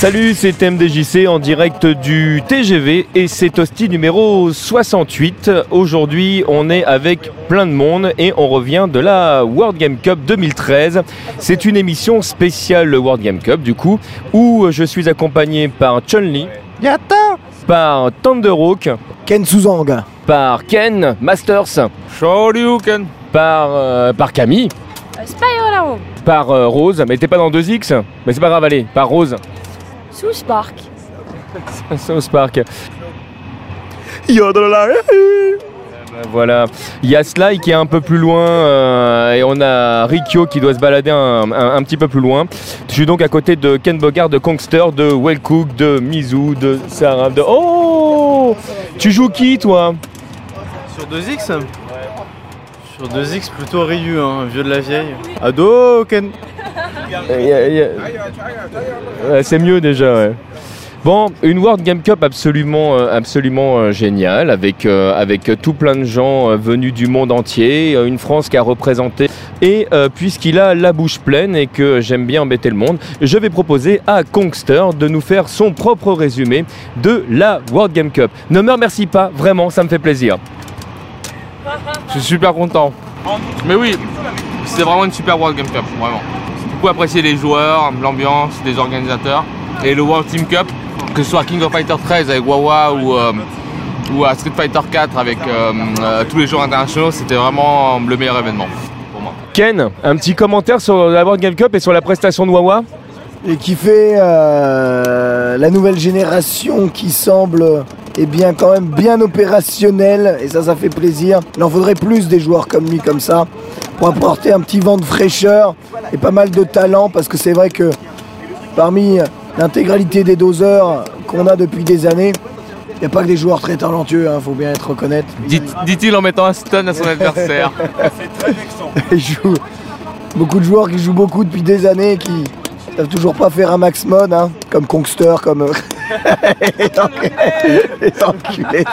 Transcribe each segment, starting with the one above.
Salut, c'est TMDJC en direct du TGV et c'est Hostie numéro 68. Aujourd'hui, on est avec plein de monde et on revient de la World Game Cup 2013. C'est une émission spéciale World Game Cup du coup, où je suis accompagné par Chun-Li, Yatta, par Thunderhawk, Ken Suzang, par Ken Masters, Shoryuken, par Camille, Spyro, par Rose, mais t'es pas dans 2X, mais c'est pas grave, allez, par Rose. South Park. South Park. Yodelala. Voilà, il y a Sly qui est un peu plus loin et on a Rikyo qui doit se balader un petit peu plus loin. Je suis donc à côté de Ken Bogard, de Kongster, de Wellcook, de Mizu, de Sarah, de... Oh, tu joues qui toi? Sur 2X Sur 2X plutôt Ryu, hein, vieux de la vieille. Ado Ken. Ouais, c'est mieux déjà, ouais. Bon, une World Game Cup absolument géniale, avec tout plein de gens venus du monde entier, une France qui a représenté. Et puisqu'il a la bouche pleine et que j'aime bien embêter le monde, je vais proposer à Kongster de nous faire son propre résumé de la World Game Cup. Ne me remercie pas, vraiment, ça me fait plaisir. Je suis super content. Mais oui, c'est vraiment une super World Game Cup, vraiment. J'ai beaucoup apprécié les joueurs, l'ambiance, les organisateurs. Et le World Team Cup, que ce soit King of Fighter 13 avec Wawa ou à Street Fighter 4 avec tous les joueurs internationaux, c'était vraiment le meilleur événement pour moi. Ken, un petit commentaire sur la World Game Cup et sur la prestation de Wawa? Et qui fait la nouvelle génération qui semble quand même bien opérationnelle, et ça fait plaisir. Il en faudrait plus des joueurs comme lui, comme ça, pour apporter un petit vent de fraîcheur et pas mal de talent, parce que c'est vrai que parmi l'intégralité des doseurs qu'on a depuis des années, il n'y a pas que des joueurs très talentueux, faut bien être reconnaître. Dit-il en mettant un stun à son adversaire. Il joue beaucoup de joueurs qui jouent beaucoup depuis des années et qui savent toujours pas faire un max mode, comme Kongster, comme les enculés,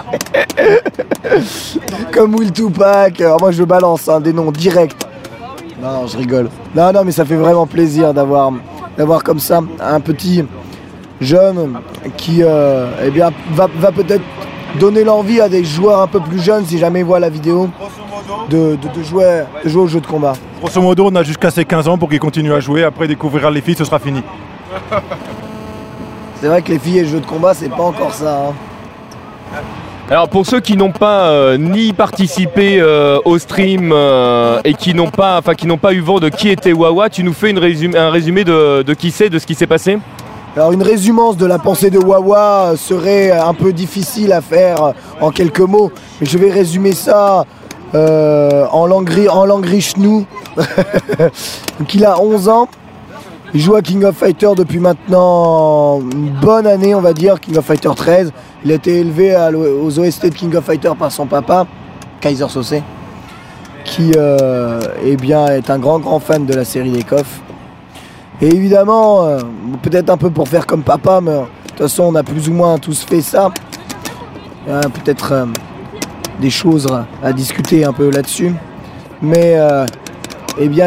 comme Will Tupac. Alors moi je balance des noms directs. Non, je rigole. Non, mais ça fait vraiment plaisir d'avoir comme ça un petit jeune qui va peut-être donner l'envie à des joueurs un peu plus jeunes, si jamais ils voient la vidéo, de jouer au jeu de combat. Grosso modo, on a jusqu'à ses 15 ans pour qu'ils continuent à jouer. Après, découvrir les filles, ce sera fini. C'est vrai que les filles et le jeu de combat, c'est pas encore ça. Alors pour ceux qui n'ont pas ni participé au stream et qui n'ont pas eu vent de qui était Wawa, tu nous fais un résumé de qui c'est, de ce qui s'est passé? Alors une résumance de la pensée de Wawa serait un peu difficile à faire en quelques mots, mais je vais résumer ça en langue richnou. Donc il a 11 ans, il joue à King of Fighter depuis maintenant une bonne année, on va dire, King of Fighter 13. Il a été élevé aux OST de King of Fighter par son papa, Kaiser Sose, qui est un grand fan de la série des KOF. Et évidemment, peut-être un peu pour faire comme papa, mais de toute façon on a plus ou moins tous fait ça. Peut-être des choses à discuter un peu là-dessus. Mais il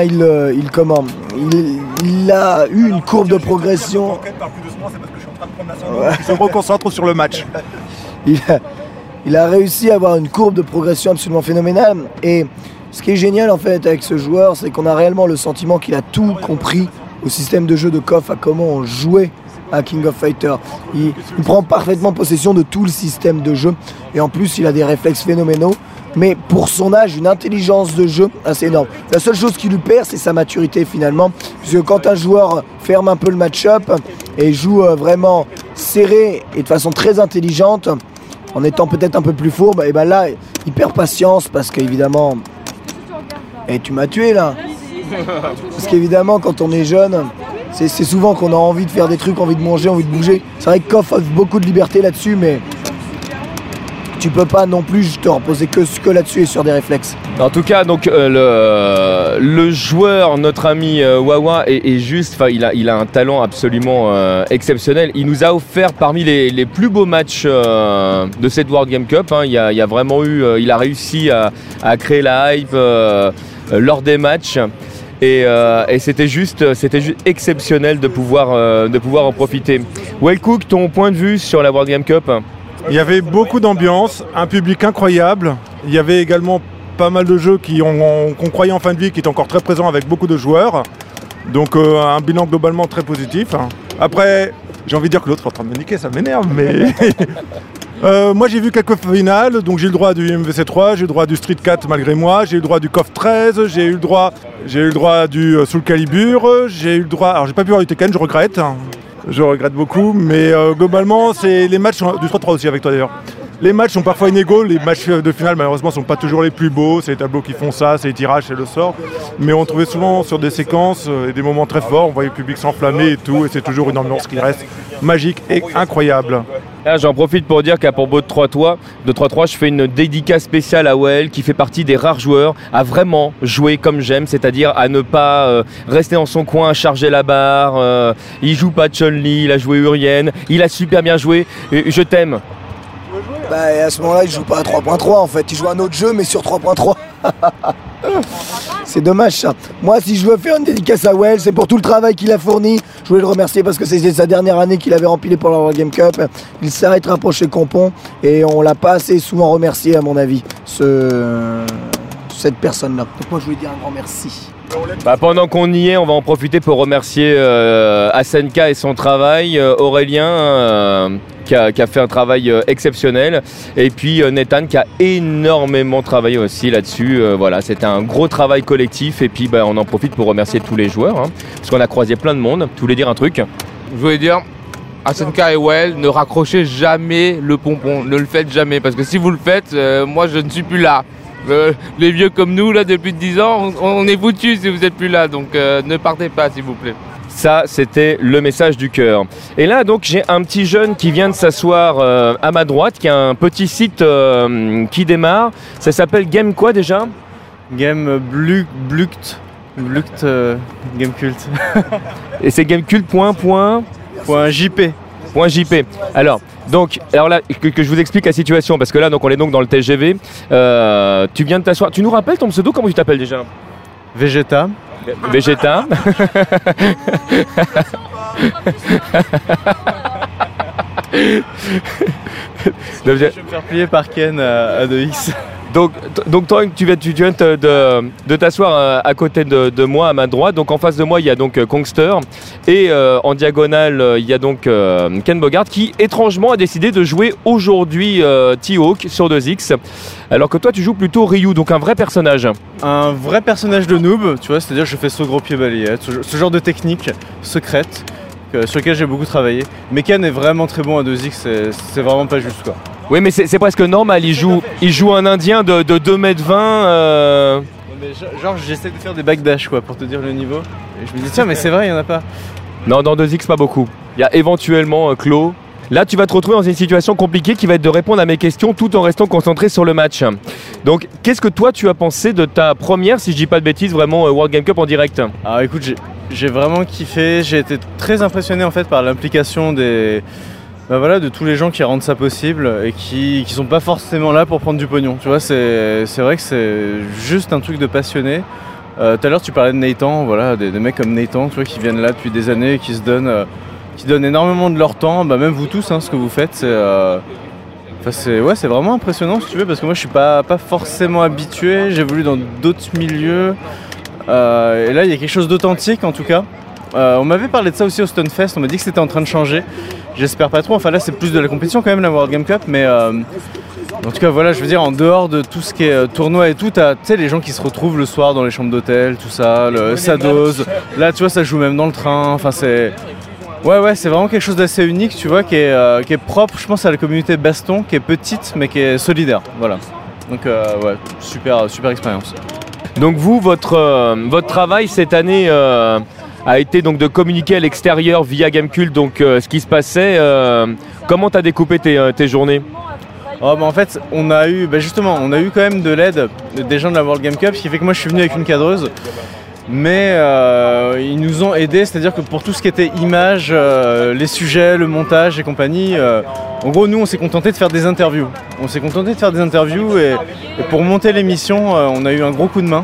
a eu une courbe de progression. Il se reconcentre sur le match. Il a réussi à avoir une courbe de progression absolument phénoménale. Et ce qui est génial en fait avec ce joueur, c'est qu'on a réellement le sentiment qu'il a tout compris au système de jeu de KOF, à comment on jouait à King of Fighter. Il prend parfaitement possession de tout le système de jeu. Et en plus, il a des réflexes phénoménaux. Mais pour son âge, une intelligence de jeu assez énorme. La seule chose qui lui perd, c'est sa maturité finalement. Puisque quand un joueur ferme un peu le match-up et joue vraiment serré et de façon très intelligente, en étant peut-être un peu plus fourbe, et là, il perd patience parce qu'évidemment... tu m'as tué là. Parce qu'évidemment, quand on est jeune, c'est souvent qu'on a envie de faire des trucs, envie de manger, envie de bouger. C'est vrai que KOF offre beaucoup de liberté là-dessus, mais... tu peux pas non plus te reposer que là-dessus et sur des réflexes. En tout cas, donc le joueur, notre ami Wawa, est juste, il a un talent absolument exceptionnel. Il nous a offert parmi les plus beaux matchs de cette World Game Cup. Il y a vraiment eu, il a réussi à créer la hype lors des matchs. Et c'était juste exceptionnel de pouvoir en profiter. Wellcook, ton point de vue sur la World Game Cup? Il y avait beaucoup d'ambiance, un public incroyable. Il y avait également pas mal de jeux qu'on croyait en fin de vie, qui étaient encore très présents avec beaucoup de joueurs. Donc un bilan globalement très positif. Après, j'ai envie de dire que l'autre est en train de me niquer, ça m'énerve, mais... moi j'ai vu quelques finales, donc j'ai eu le droit du MVC3, j'ai eu le droit du Street 4 malgré moi, j'ai eu le droit du KOF 13, j'ai eu le droit du Soul Calibur, j'ai eu le droit... Alors j'ai pas pu voir du Tekken, je regrette beaucoup, mais globalement c'est les matchs du 3-3 aussi avec toi d'ailleurs. Les matchs sont parfois inégaux, les matchs de finale malheureusement sont pas toujours les plus beaux, c'est les tableaux qui font ça, c'est les tirages, c'est le sort. Mais on trouvait souvent sur des séquences et des moments très forts, on voyait le public s'enflammer et tout, et c'est toujours une ambiance qui reste magique et incroyable. Là, j'en profite pour dire qu'à propos de 3-3, je fais une dédicace spéciale à Well, qui fait partie des rares joueurs à vraiment jouer comme j'aime, c'est-à-dire à ne pas rester dans son coin à charger la barre. Il joue pas Chun-Li, il a joué Urien, il a super bien joué. Je t'aime. Bah, et à ce moment-là, il joue pas à 3.3 en fait, il joue un autre jeu mais sur 3.3. C'est dommage ça. Moi, si je veux faire une dédicace à Well, c'est pour tout le travail qu'il a fourni. Je voulais le remercier parce que c'était sa dernière année qu'il avait rempli pour la World Game Cup. Il s'est rapproché Compon et on l'a pas assez souvent remercié à mon avis, cette personne-là. Donc moi, je voulais dire un grand merci. Bah, pendant qu'on y est, on va en profiter pour remercier Asenka et son travail, Aurélien qui a fait un travail exceptionnel, et puis Nathan qui a énormément travaillé aussi là-dessus. Voilà, c'était un gros travail collectif, et puis on en profite pour remercier tous les joueurs, parce qu'on a croisé plein de monde. Tu voulais dire un truc? Je voulais dire, Asenka et Well, ne raccrochez jamais le pompon, ne le faites jamais, parce que si vous le faites, moi je ne suis plus là. Les vieux comme nous, là, depuis 10 ans, on est foutus si vous n'êtes plus là, donc ne partez pas s'il vous plaît. Ça, c'était le message du cœur. Et là, donc, j'ai un petit jeune qui vient de s'asseoir à ma droite, qui a un petit site qui démarre. Ça s'appelle Game quoi déjà? Game Bluct, Gamecult. Et c'est gamecult.jp. Alors là, que je vous explique la situation, parce que là, donc, on est donc dans le TGV. Tu viens de t'asseoir. Tu nous rappelles ton pseudo? Comment tu t'appelles déjà? Vegeta. Vegeta. Je vais me faire plier par Ken à 2X. Donc toi, tu viens de t'asseoir à côté de moi, à ma droite. Donc en face de moi, il y a donc Kongster. Et en diagonale, il y a donc Ken Bogart qui, étrangement, a décidé de jouer aujourd'hui T-Hawk sur 2X. Alors que toi, tu joues plutôt Ryu, donc un vrai personnage. Un vrai personnage de noob, tu vois, c'est-à-dire que je fais saut gros pied balayette, ce genre de technique secrète sur lequel j'ai beaucoup travaillé. Mais Ken est vraiment très bon à 2X, c'est vraiment pas juste quoi. Oui, mais c'est presque normal, il joue un indien de 2m20. Genre j'essaie de faire des backdash quoi, pour te dire le niveau. Et je me dis tiens mais c'est vrai, il y en a pas. Non, dans 2X pas beaucoup. Il y a éventuellement Claude. Là, tu vas te retrouver dans une situation compliquée qui va être de répondre à mes questions tout en restant concentré sur le match. Donc, qu'est-ce que toi, tu as pensé de ta première, si je dis pas de bêtises, vraiment World Game Cup en direct? Alors écoute, j'ai vraiment kiffé, j'ai été très impressionné en fait par l'implication de tous les gens qui rendent ça possible et qui sont pas forcément là pour prendre du pognon. Tu vois, c'est vrai que c'est juste un truc de passionné. Tout à l'heure, tu parlais de Nathan, voilà, des mecs comme Nathan, tu vois, qui viennent là depuis des années, qui donnent énormément de leur temps, même vous tous, ce que vous faites, c'est vraiment impressionnant si tu veux, parce que moi je suis pas forcément habitué, j'évolue dans d'autres milieux, et là il y a quelque chose d'authentique en tout cas. On m'avait parlé de ça aussi au Stunfest, on m'a dit que c'était en train de changer, j'espère pas trop, enfin là c'est plus de la compétition quand même la World Game Cup, mais en tout cas voilà, je veux dire en dehors de tout ce qui est tournoi et tout, tu sais les gens qui se retrouvent le soir dans les chambres d'hôtel, tout ça, ça dose, là tu vois ça joue même dans le train, enfin c'est... Ouais, c'est vraiment quelque chose d'assez unique, tu vois, qui est propre, je pense, à la communauté baston, qui est petite, mais qui est solidaire, voilà. Donc, super expérience. Donc vous, votre travail cette année a été donc de communiquer à l'extérieur via Gamecult, donc ce qui se passait. Comment tu as découpé tes journées? En fait, on a eu quand même de l'aide des gens de la World Game Cup, ce qui fait que moi, je suis venu avec une cadreuse. Mais ils nous ont aidés, c'est-à-dire que pour tout ce qui était images, les sujets, le montage et compagnie, en gros nous on s'est contenté de faire des interviews. Et pour monter l'émission, on a eu un gros coup de main.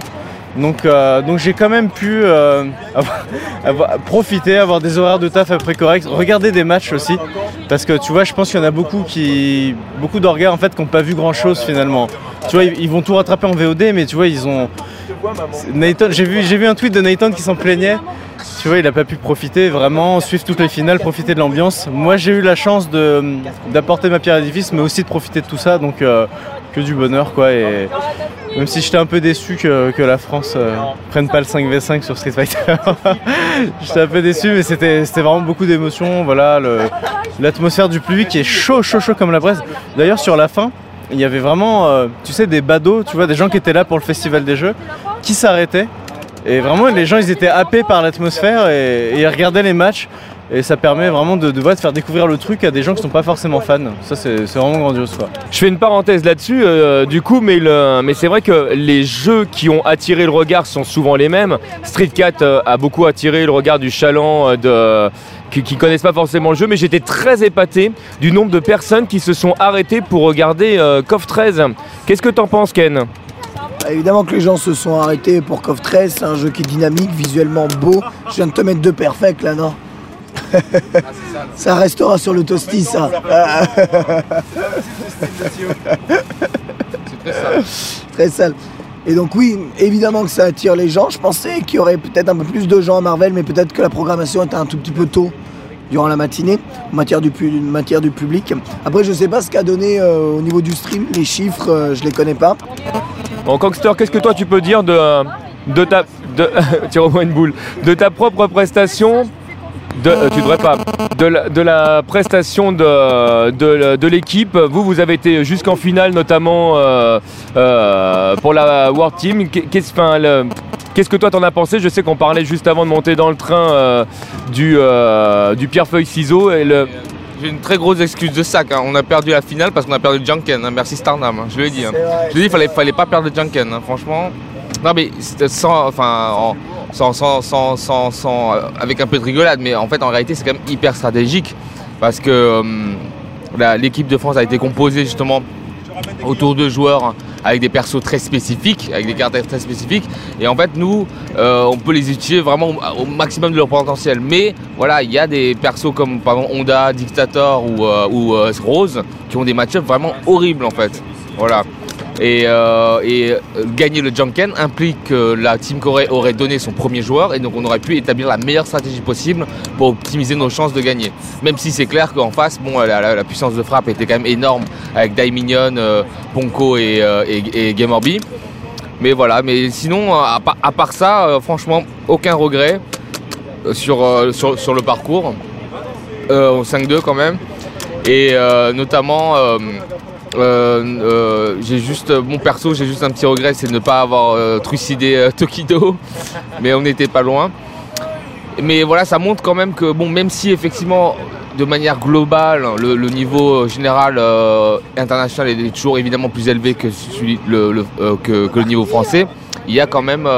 Donc j'ai quand même pu profiter, avoir des horaires de taf après corrects, regarder des matchs aussi. Parce que tu vois, je pense qu'il y en a beaucoup d'orgas en fait qui n'ont pas vu grand chose finalement. Tu vois, ils vont tout rattraper en VOD, mais tu vois, ils ont... Nathan, j'ai vu un tweet de Nathan qui s'en plaignait. Tu vois, il n'a pas pu profiter, vraiment, suivre toutes les finales, profiter de l'ambiance. Moi, j'ai eu la chance d'apporter ma pierre à l'édifice, mais aussi de profiter de tout ça, donc que du bonheur, quoi. Et même si j'étais un peu déçu que la France prenne pas le 5v5 sur Street Fighter. J'étais un peu déçu, mais c'était vraiment beaucoup d'émotions. Voilà, l'atmosphère du public qui est chaud comme la braise. D'ailleurs, sur la fin, il y avait vraiment, tu sais, des badauds, tu vois, des gens qui étaient là pour le Festival des Jeux, qui s'arrêtaient. Et vraiment, les gens, ils étaient happés par l'atmosphère et ils regardaient les matchs. Et ça permet vraiment de faire découvrir le truc à des gens qui ne sont pas forcément fans. Ça, c'est vraiment grandiose, quoi. Je fais une parenthèse là-dessus, du coup, mais c'est vrai que les jeux qui ont attiré le regard sont souvent les mêmes. Street Cat a beaucoup attiré le regard du chaland qui connaissent pas forcément le jeu, mais j'étais très épaté du nombre de personnes qui se sont arrêtées pour regarder KOF 13. Qu'est-ce que t'en penses, Ken ? Évidemment que les gens se sont arrêtés pour KOF 13, c'est un jeu qui est dynamique, visuellement beau. Je viens de te mettre 2 perfects là, non ? Ça restera sur le toasty, ça. C'est très sale. Très sale. Et donc oui, évidemment que ça attire les gens. Je pensais qu'il y aurait peut-être un peu plus de gens à Marvel, mais peut-être que la programmation était un tout petit peu tôt durant la matinée, en matière du public. Après, je sais pas ce qu'a donné au niveau du stream, les chiffres, je les connais pas. Bon, Kongster, qu'est-ce que toi tu peux dire de ta propre prestation? Tu devrais pas. De la prestation de l'équipe. Vous avez été jusqu'en finale, notamment pour la World Team. Qu'est-ce que toi t'en as pensé? Je sais qu'on parlait juste avant de monter dans le train du pierre-feuille-ciseaux. J'ai une très grosse excuse de sac. Hein. On a perdu la finale parce qu'on a perdu le Junken. Hein. Merci Starnam. Hein. Je l'ai dit. Hein. Je l'ai dit, fallait pas perdre le Junken. Hein. Franchement. Non mais avec un peu de rigolade, mais en fait en réalité c'est quand même hyper stratégique parce que l'équipe de France a été composée justement autour de joueurs avec des persos très spécifiques, avec des caractères très spécifiques, et en fait nous on peut les utiliser vraiment au maximum de leur potentiel, mais voilà, il y a des persos comme par exemple Honda, Dictator ou Rose qui ont des match-ups vraiment horribles en fait, voilà. Et gagner le Junken implique que la Team Corée aurait donné son premier joueur et donc on aurait pu établir la meilleure stratégie possible pour optimiser nos chances de gagner. Même si c'est clair qu'en face, bon, la puissance de frappe était quand même énorme avec Daiminion, Ponko et Gamerby. Mais voilà, mais sinon, à part ça, franchement, aucun regret sur le parcours. 5-2 quand même. Et notamment... j'ai juste mon perso, j'ai juste un petit regret, c'est de ne pas avoir trucidé Tokido, mais on n'était pas loin. Mais voilà, ça montre quand même que bon, même si effectivement de manière globale le niveau général international est toujours évidemment plus élevé que le niveau français, il y a quand même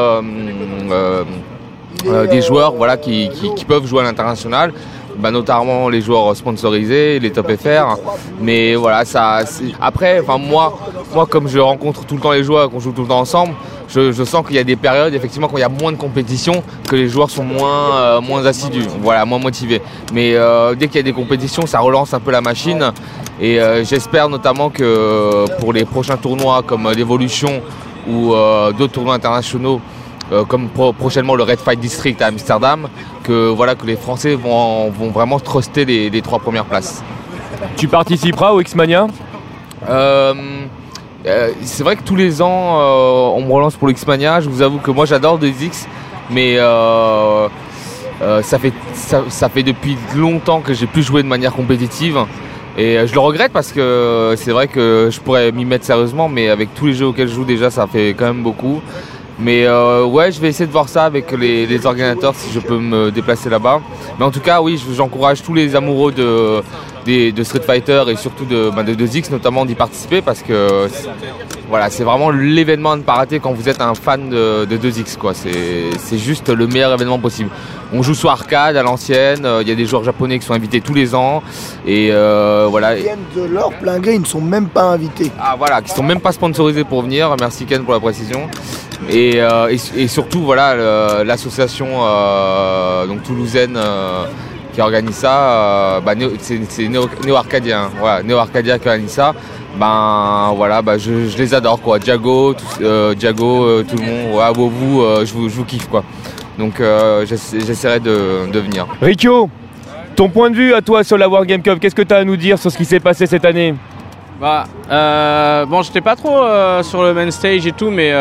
des joueurs voilà qui peuvent jouer à l'international. Notamment les joueurs sponsorisés, les top FR, mais voilà, après, moi comme je rencontre tout le temps les joueurs, qu'on joue tout le temps ensemble, je sens qu'il y a des périodes effectivement quand il y a moins de compétition que les joueurs sont moins assidus, voilà, moins motivés. Mais dès qu'il y a des compétitions, ça relance un peu la machine et j'espère notamment que pour les prochains tournois comme l'Evolution ou d'autres tournois internationaux, comme prochainement le Red Fight District à Amsterdam, que les Français vont vraiment truster les 3 premières places. Tu participeras au X-Mania ? C'est vrai que tous les ans on me relance pour le X-Mania. Je vous avoue que moi j'adore des X, mais ça fait depuis longtemps que j'ai plus joué de manière compétitive. Et je le regrette parce que c'est vrai que je pourrais m'y mettre sérieusement, mais avec tous les jeux auxquels je joue déjà, ça fait quand même beaucoup. Mais ouais, je vais essayer de voir ça avec les organisateurs si je peux me déplacer là-bas. Mais en tout cas, oui, j'encourage tous les amoureux de Street Fighter et surtout de 2X notamment d'y participer parce que voilà, c'est vraiment l'événement à ne pas rater quand vous êtes un fan de 2X, quoi. C'est juste le meilleur événement possible. On joue sur arcade à l'ancienne, il y a des joueurs japonais qui sont invités tous les ans et voilà. Ils viennent de leur plein gré, ils ne sont même pas invités. Ah voilà, qui sont même pas sponsorisés pour venir. Merci Ken pour la précision. Et surtout voilà l'association donc toulousaine qui organise ça, c'est Néo Arcadia, voilà, Néo Arcadia qui organise ça. Je les adore quoi, Diago, tout le monde, ouais, vous, je vous kiffe quoi. Donc j'essaierai de venir. Riccio, ton point de vue à toi sur la World Game Cup, qu'est-ce que tu as à nous dire sur ce qui s'est passé cette année? J'étais pas trop sur le main stage et tout, mais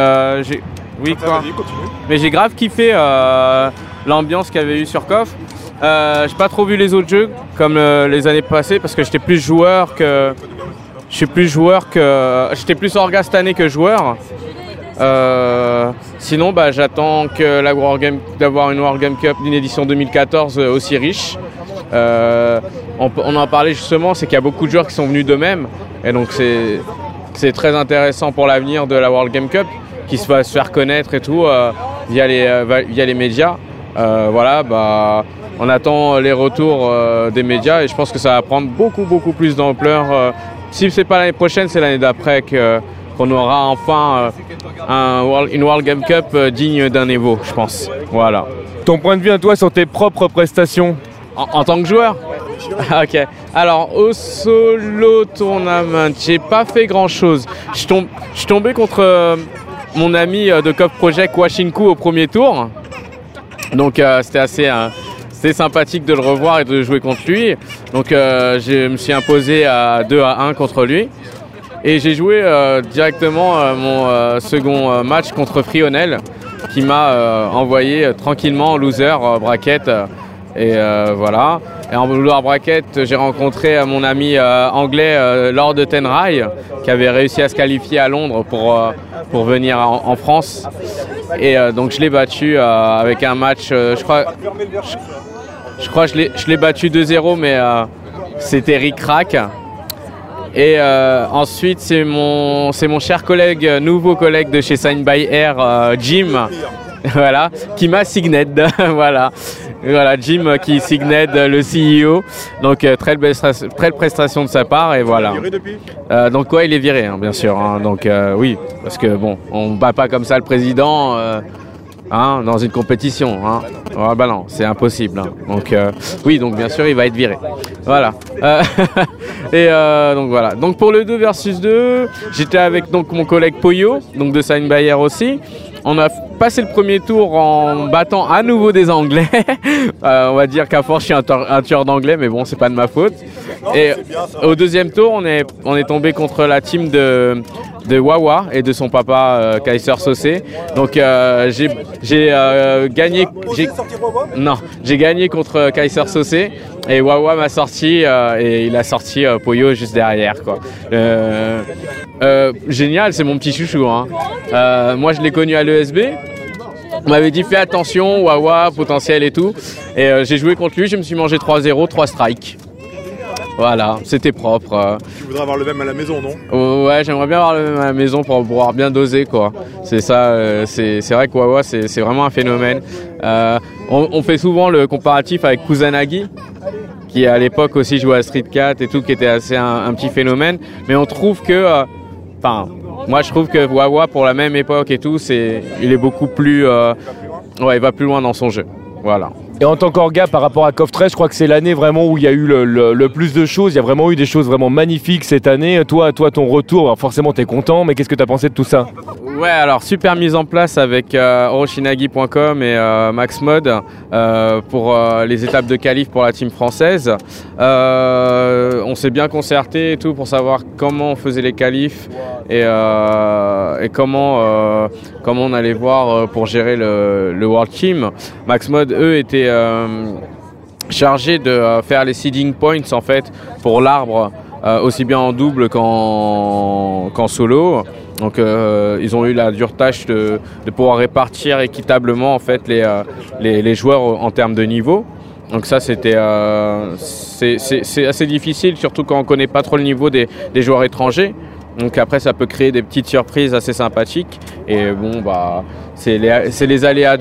j'ai grave kiffé l'ambiance qu'il y avait eu sur KOF. J'ai pas trop vu les autres jeux comme les années passées parce que j'étais plus orga cette année que joueur. Sinon, j'attends que d'avoir une World Game Cup d'une édition 2014 aussi riche. On en parlait justement, c'est qu'il y a beaucoup de joueurs qui sont venus d'eux-mêmes. Et donc c'est très intéressant pour l'avenir de la World Game Cup qui va se faire connaître et tout via les médias. On attend les retours des médias et je pense que ça va prendre beaucoup plus d'ampleur. Si c'est pas l'année prochaine, c'est l'année d'après qu'on aura enfin une World Game Cup digne d'un Evo, je pense. Voilà. Ton point de vue à toi sur tes propres prestations en tant que joueur? Ok. Alors au solo tournament, j'ai pas fait grand chose. Je suis tombé contre mon ami de KOF Project Washinku au premier tour. Donc c'était sympathique de le revoir et de jouer contre lui. Donc je me suis imposé à 2-1 contre lui. Et j'ai joué directement mon second match contre Frionel qui m'a envoyé tranquillement en loser bracket. Et voilà. Et en loser bracket, j'ai rencontré mon ami anglais Lord de Tenrai qui avait réussi à se qualifier à Londres pour venir en France. Et donc je l'ai battu avec un match, je crois que je l'ai battu 2-0, mais c'était ric-rac. Et ensuite c'est mon cher nouveau collègue de chez Sign by Air, Jim, voilà, qui m'a signed. Voilà, Jim qui signed le CEO. Donc très belle prestation de sa part et voilà. Il est viré depuis donc il est viré bien sûr. Donc oui, parce que on bat pas comme ça le président. Dans une compétition. Non, c'est impossible. Donc donc bien sûr il va être viré. Voilà. Et donc voilà. Donc pour le 2 versus 2, j'étais avec donc mon collègue Poyo, donc de Sign by Air aussi. On a passé le premier tour en battant à nouveau des Anglais. On va dire qu'à force je suis un tueur d'anglais, mais bon c'est pas de ma faute. Et au deuxième tour on est tombé contre la team de Wawa et de son papa Kaiser Saucé. Donc j'ai gagné. J'ai gagné contre Kaiser Saucé et Wawa m'a sorti et il a sorti Poyo juste derrière quoi. Génial, c'est mon petit chouchou. Moi je l'ai connu à l'ESB. On m'avait dit fais attention, Wawa, potentiel et tout. Et j'ai joué contre lui, je me suis mangé 3-0, 3 strikes. Voilà, c'était propre. Tu voudrais avoir le même à la maison, non? Ouais, j'aimerais bien avoir le même à la maison pour pouvoir bien doser, quoi. C'est ça, c'est vrai que Wawa, c'est vraiment un phénomène. On fait souvent le comparatif avec Kusanagi, qui à l'époque aussi jouait à Street 4 et tout, qui était assez un petit phénomène. Mais on trouve que... moi, je trouve que Wawa, pour la même époque et tout, il est beaucoup plus... il va plus loin dans son jeu. Voilà. Et en tant qu'orga par rapport à KOF 13, je crois que c'est l'année vraiment où il y a eu le plus de choses. Il y a vraiment eu des choses vraiment magnifiques cette année. Toi ton retour, alors forcément t'es content, mais qu'est-ce que t'as pensé de tout ça? Ouais, alors super mise en place avec Oroshinagi.com et Maxmod pour les étapes de qualif pour la team française. On s'est bien concerté et tout pour savoir comment on faisait les qualifs et comment on allait voir pour gérer le World Team. Maxmod, eux, étaient chargés de faire les seeding points en fait pour l'arbre, aussi bien en double qu'en solo. Donc ils ont eu la dure tâche de pouvoir répartir équitablement en fait les joueurs en termes de niveau. Donc ça c'est assez difficile, surtout quand on connaît pas trop le niveau des joueurs étrangers. Donc après ça peut créer des petites surprises assez sympathiques. Et c'est les aléas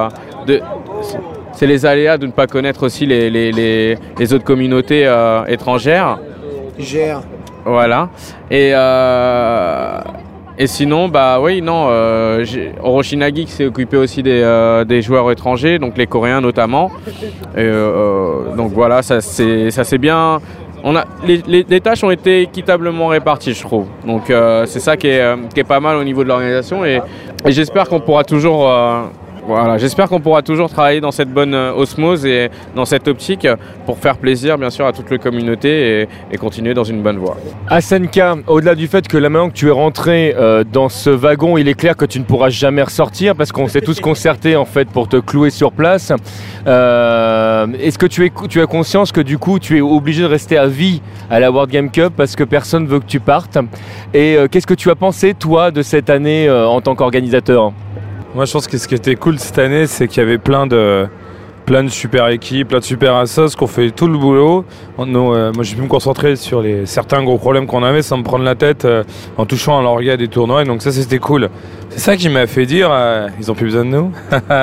c'est les aléas de ne pas connaître aussi les autres communautés étrangères. Gère. Voilà. Et sinon, Oroshinagi qui s'est occupé aussi des joueurs étrangers, donc les Coréens notamment. Donc voilà, ça c'est bien. Les tâches ont été équitablement réparties, je trouve. Donc c'est ça qui est pas mal au niveau de l'organisation. Et j'espère qu'on pourra toujours... j'espère qu'on pourra toujours travailler dans cette bonne osmose et dans cette optique pour faire plaisir bien sûr à toute la communauté et continuer dans une bonne voie. Asenka, au-delà du fait que là maintenant que tu es rentré dans ce wagon, il est clair que tu ne pourras jamais ressortir parce qu'on s'est tous concertés en fait pour te clouer sur place. Est-ce que tu as conscience que du coup tu es obligé de rester à vie à la World Game Cup parce que personne veut que tu partes? Et qu'est-ce que tu as pensé toi de cette année en tant qu'organisateur? Moi je pense que ce qui était cool cette année, c'est qu'il y avait plein de super équipes, plein de super assos qui ont fait tout le boulot. Moi j'ai pu me concentrer sur certains gros problèmes qu'on avait sans me prendre la tête en touchant à l'orga des tournois, et donc ça c'était cool. C'est ça qui m'a fait dire ils ont plus besoin de nous.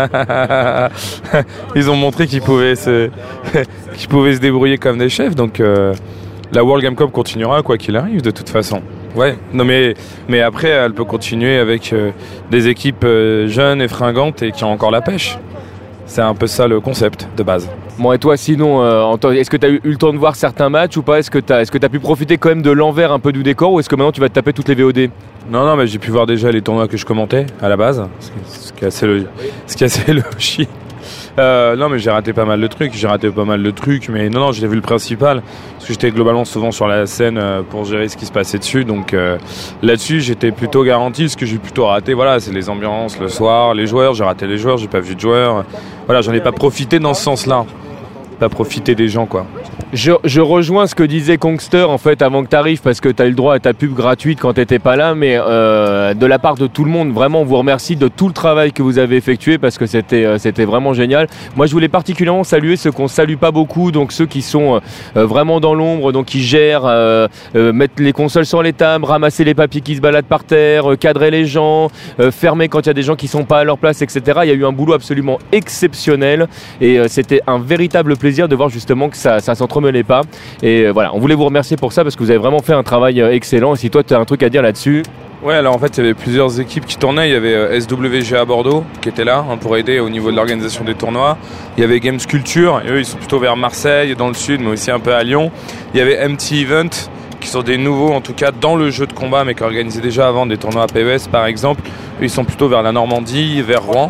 Ils ont montré qu'ils pouvaient se débrouiller comme des chefs, donc la World Game Cup continuera quoi qu'il arrive de toute façon. Ouais, non mais après elle peut continuer avec des équipes jeunes et fringantes et qui ont encore la pêche. C'est un peu ça le concept de base. Bon, et toi sinon, est-ce que tu as eu le temps de voir certains matchs ou pas? Est-ce que tu as pu profiter quand même de l'envers un peu du décor, ou est-ce que maintenant tu vas te taper toutes les VOD? Non, mais j'ai pu voir déjà les tournois que je commentais à la base, ce qui est assez logique. Non mais j'ai raté pas mal de trucs, mais non, j'ai vu le principal, parce que j'étais globalement souvent sur la scène pour gérer ce qui se passait dessus, donc là-dessus j'étais plutôt garanti. Ce que j'ai plutôt raté, voilà, c'est les ambiances le soir, les joueurs, j'ai raté les joueurs, j'ai pas vu de joueurs, voilà, j'en ai pas profité dans ce sens-là, pas profiter des gens quoi. Je rejoins ce que disait Kongster en fait avant que tu arrives, parce que tu as eu le droit à ta pub gratuite quand tu n'étais pas là, mais de la part de tout le monde, vraiment on vous remercie de tout le travail que vous avez effectué, parce que c'était vraiment génial. Moi je voulais particulièrement saluer ceux qu'on ne salue pas beaucoup, donc ceux qui sont vraiment dans l'ombre, donc qui gèrent, mettre les consoles sur les tables, ramasser les papiers qui se baladent par terre, cadrer les gens, fermer quand il y a des gens qui ne sont pas à leur place, etc. Il y a eu un boulot absolument exceptionnel, et c'était un véritable plaisir de voir justement que ça s'entremêlait pas, et voilà, on voulait vous remercier pour ça parce que vous avez vraiment fait un travail excellent. Et si toi tu as un truc à dire là-dessus? Ouais, alors en fait il y avait plusieurs équipes qui tournaient. Il y avait SWG à Bordeaux qui était là pour aider au niveau de l'organisation des tournois. Il y avait Games Culture, et eux ils sont plutôt vers Marseille dans le sud, mais aussi un peu à Lyon. Il y avait MT Event qui sont des nouveaux en tout cas dans le jeu de combat, mais qui organisaient déjà avant des tournois à PES par exemple. Eux ils sont plutôt vers la Normandie, vers Rouen.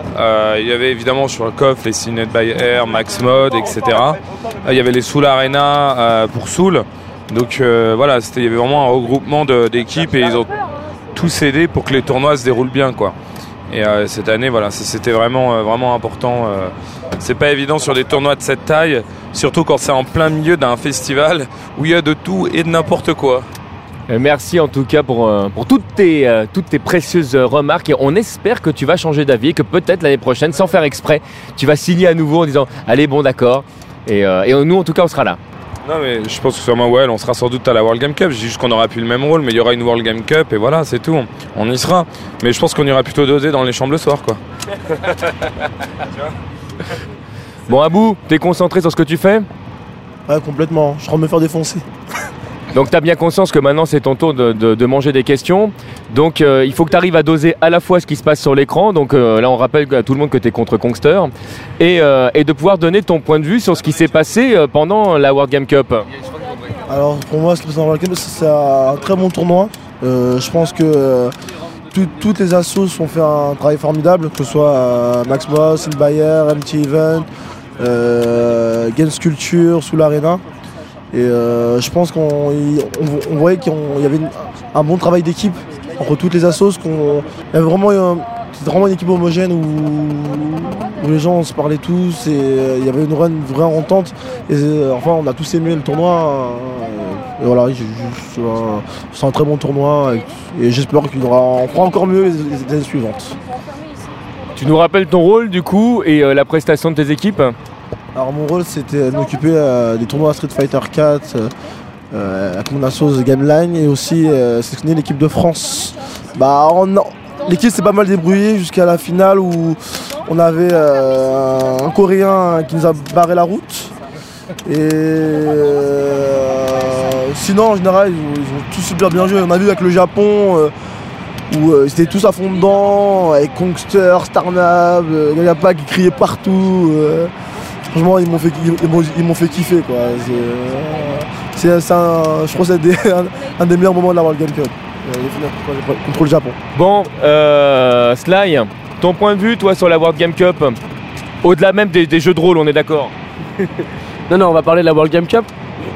Il y avait évidemment sur le COF les Cinet by Air, Max Mode, etc. Il y avait les Soul Arena pour Soul. Donc voilà, il y avait vraiment un regroupement d'équipes, et ils ont tous aidé pour que les tournois se déroulent bien quoi. Et cette année voilà, c'était vraiment important. C'est pas évident sur des tournois de cette taille, surtout quand c'est en plein milieu d'un festival où il y a de tout et de n'importe quoi. Merci en tout cas pour toutes tes précieuses remarques, et on espère que tu vas changer d'avis et que peut-être l'année prochaine, sans faire exprès, tu vas signer à nouveau en disant allez bon d'accord, et nous en tout cas on sera là. Non mais je pense que sûrement ouais, on sera sans doute à la World Game Cup, je dis juste qu'on aura plus le même rôle, mais il y aura une World Game Cup et voilà, c'est tout, on y sera. Mais je pense qu'on ira plutôt doser dans les chambres le soir quoi. Bon Abou, t'es concentré sur ce que tu fais? Ouais, complètement, je suis en train de me faire défoncer. Donc tu as bien conscience que maintenant c'est ton tour de manger des questions. Donc il faut que tu arrives à doser à la fois ce qui se passe sur l'écran. Donc là on rappelle à tout le monde que tu es contre Kongster. Et de pouvoir donner ton point de vue sur ce qui s'est passé pendant la World Game Cup. Alors pour moi, ce World Game Cup, c'est un très bon tournoi. Je pense que toutes les assos ont fait un travail formidable, que ce soit Max Moss, Bayer, MT Event, Games Culture, Soul Arena. Et je pense qu'on voyait qu'il y avait un bon travail d'équipe entre toutes les assos. C'était vraiment une équipe homogène où les gens se parlaient tous, et il y avait une vraie entente. Et enfin, on a tous aimé le tournoi. Et voilà, c'est un très bon tournoi, et j'espère qu'on fera encore mieux les années suivantes. Tu nous rappelles ton rôle du coup et la prestation de tes équipes? Alors mon rôle, c'était de m'occuper des tournois Street Fighter 4 avec mon assos Gameline, et aussi sélectionner l'équipe de France. L'équipe s'est pas mal débrouillée jusqu'à la finale où on avait un Coréen qui nous a barré la route. Et sinon en général ils ont tous super bien joué. On a vu avec le Japon, où ils étaient tous à fond dedans, avec Kongster, Starnab, Gagapa qui criait partout. Franchement, ils m'ont fait kiffer, quoi. Je crois que c'est un des meilleurs moments de la World Game Cup, contre le Japon. Bon, Sly, ton point de vue, toi, sur la World Game Cup, au-delà même des jeux de rôle, on est d'accord? Non, on va parler de la World Game Cup.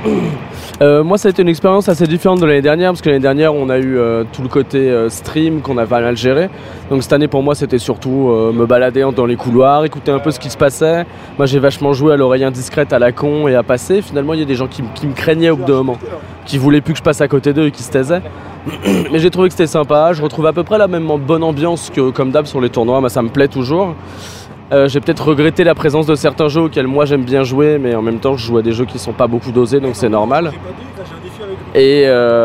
Moi, ça a été une expérience assez différente de l'année dernière, parce que l'année dernière, on a eu tout le côté stream qu'on a pas mal géré. Donc cette année, pour moi, c'était surtout me balader dans les couloirs, écouter un peu ce qui se passait. Moi, j'ai vachement joué à l'oreille indiscrète, à la con et à passer. Finalement, il y a des gens qui me craignaient au bout d'un moment, qui voulaient plus que je passe à côté d'eux et qui se taisaient. Mais j'ai trouvé que c'était sympa. Je retrouve à peu près la même bonne ambiance que comme d'hab sur les tournois. Moi, ça me plaît toujours. J'ai peut-être regretté la présence de certains jeux auxquels moi j'aime bien jouer, mais en même temps je joue à des jeux qui sont pas beaucoup dosés, donc c'est normal. Et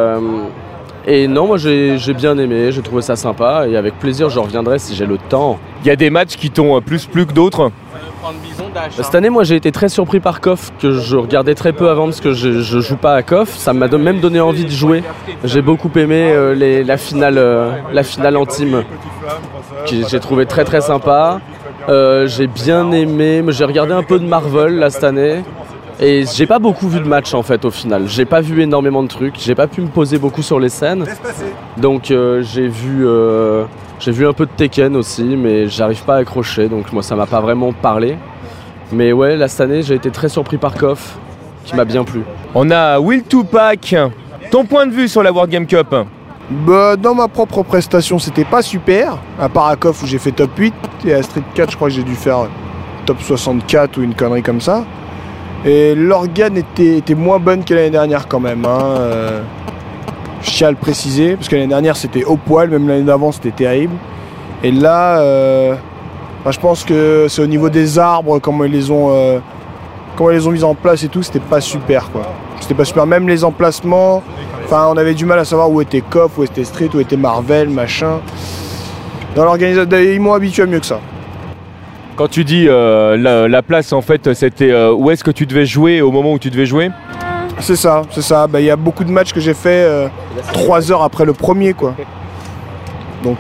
non, moi j'ai bien aimé, j'ai trouvé ça sympa, et avec plaisir je reviendrai si j'ai le temps. Il y a des matchs qui t'ont plus plu que d'autres? Cette année, moi j'ai été très surpris par KOF, que je regardais très peu avant parce que je joue pas à KOF. Ça m'a même donné envie de jouer. J'ai beaucoup aimé la finale en team, que j'ai trouvé très très sympa. J'ai bien aimé, j'ai regardé un peu de Marvel là cette année. Et j'ai pas beaucoup vu de matchs en fait au final. J'ai pas vu énormément de trucs, j'ai pas pu me poser beaucoup sur les scènes. Donc j'ai vu un peu de Tekken aussi, mais j'arrive pas à accrocher, donc moi ça m'a pas vraiment parlé. Mais ouais, là cette année j'ai été très surpris par KOF, qui m'a bien plu. On a Will Tupac, ton point de vue sur la World Game Cup? Dans ma propre prestation, c'était pas super, à part à KOF où j'ai fait top 8, et à Street 4 je crois que j'ai dû faire top 64 ou une connerie comme ça. Et l'organe était moins bonne que l'année dernière quand même, je tiens à le préciser, parce que l'année dernière c'était au poil, même l'année d'avant c'était terrible. Et là, je pense que c'est au niveau des arbres, comment ils les ont mis en place et tout, c'était pas super quoi. C'était pas super, même les emplacements, on avait du mal à savoir où était KOF, où était Street, où était Marvel, machin. Dans l'organisation, ils m'ont habitué à mieux que ça. Quand tu dis la place, en fait, c'était où est-ce que tu devais jouer au moment où tu devais jouer? C'est ça. Y a beaucoup de matchs que j'ai fait 3 heures après le premier, quoi. Donc,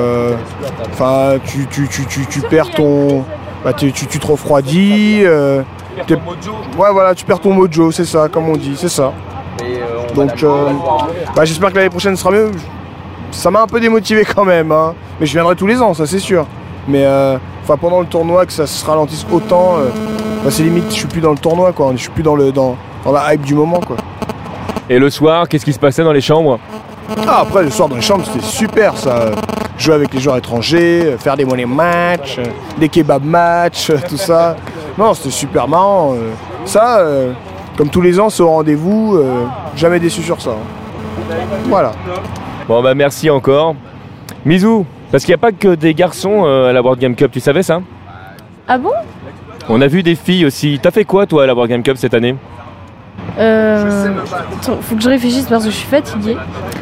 tu perds ton... tu te refroidis. Ouais, voilà, tu perds ton mojo, c'est ça, comme on dit, c'est ça. Donc, j'espère que l'année prochaine sera mieux. Ça m'a un peu démotivé quand même, mais je viendrai tous les ans, ça c'est sûr. Mais pendant le tournoi, que ça se ralentisse autant, c'est limite, je suis plus dans le tournoi, quoi. Je suis plus dans la hype du moment, quoi. Et le soir, qu'est-ce qui se passait dans les chambres? Après, le soir dans les chambres, c'était super, ça. Jouer avec les joueurs étrangers, faire des money match, des kebab match, tout ça. Non, c'était super marrant. Ça, comme tous les ans, c'est au rendez-vous. Jamais déçu sur ça. Voilà. Bon, merci encore. Misou, parce qu'il n'y a pas que des garçons à la World Game Cup, tu savais ça? Ah bon? On a vu des filles aussi. T'as fait quoi toi à la World Game Cup cette année? Attends, faut que je réfléchisse parce que je suis fatiguée.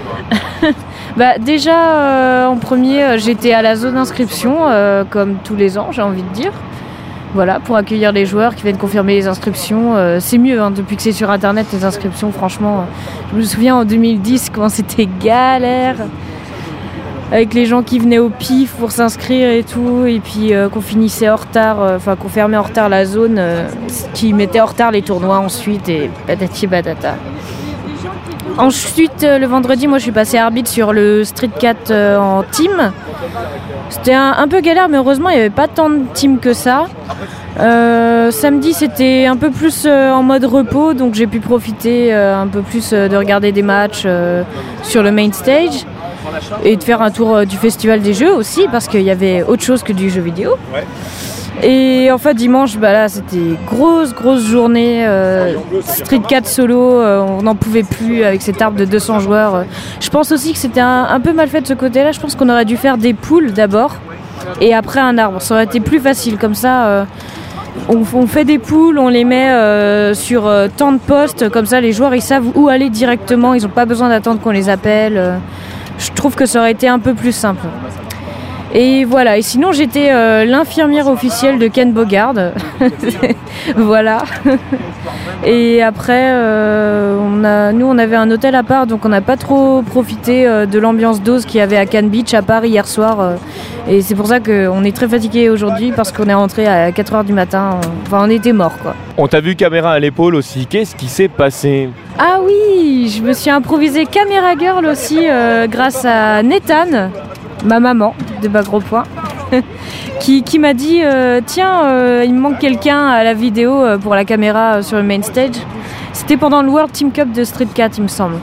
Déjà en premier j'étais à la zone d'inscription comme tous les ans, j'ai envie de dire. Voilà, pour accueillir les joueurs qui viennent confirmer les inscriptions. C'est mieux depuis que c'est sur internet les inscriptions, franchement. Je me souviens en 2010 comment c'était galère. Avec les gens qui venaient au pif pour s'inscrire et tout, et puis qu'on finissait en retard, qu'on fermait en retard la zone, qui mettait en retard les tournois ensuite, et patati patata. Ensuite, le vendredi, moi je suis passée arbitre sur le Street 4 en team. C'était un peu galère, mais heureusement il n'y avait pas tant de teams que ça. Samedi, c'était un peu plus en mode repos, donc j'ai pu profiter un peu plus de regarder des matchs sur le main stage. Et de faire un tour du festival des jeux aussi, parce qu'il y avait autre chose que du jeu vidéo. Ouais. Et en fait dimanche, là c'était grosse journée, Street 4 solo, on n'en pouvait plus avec cet arbre de 200 joueurs. Je pense aussi que c'était un peu mal fait de ce côté-là, je pense qu'on aurait dû faire des poules d'abord, et après un arbre, ça aurait été plus facile, comme ça on fait des poules, on les met sur tant de postes, comme ça les joueurs ils savent où aller directement, ils n'ont pas besoin d'attendre qu'on les appelle. Je trouve que ça aurait été un peu plus simple. Et voilà, et sinon j'étais l'infirmière officielle de Ken Bogard. Voilà. Et après, on avait un hôtel à part, donc on n'a pas trop profité de l'ambiance d'Oz qu'il y avait à Cannes Beach à Paris hier soir. Et c'est pour ça qu'on est très fatigué aujourd'hui parce qu'on est rentré à 4h du matin. Enfin, on était morts, quoi. On t'a vu caméra à l'épaule aussi. Qu'est-ce qui s'est passé ? Ah oui, je me suis improvisée caméra girl aussi grâce à Nathan, ma maman de Bas Gros Point, qui m'a dit tiens, il me manque quelqu'un à la vidéo pour la caméra sur le main stage. C'était pendant le World Team Cup de Street 4, il me semble.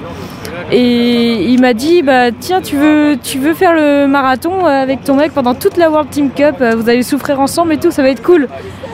Et il m'a dit tiens, tu veux faire le marathon avec ton mec pendant toute la World Team Cup, vous allez souffrir ensemble et tout, ça va être cool.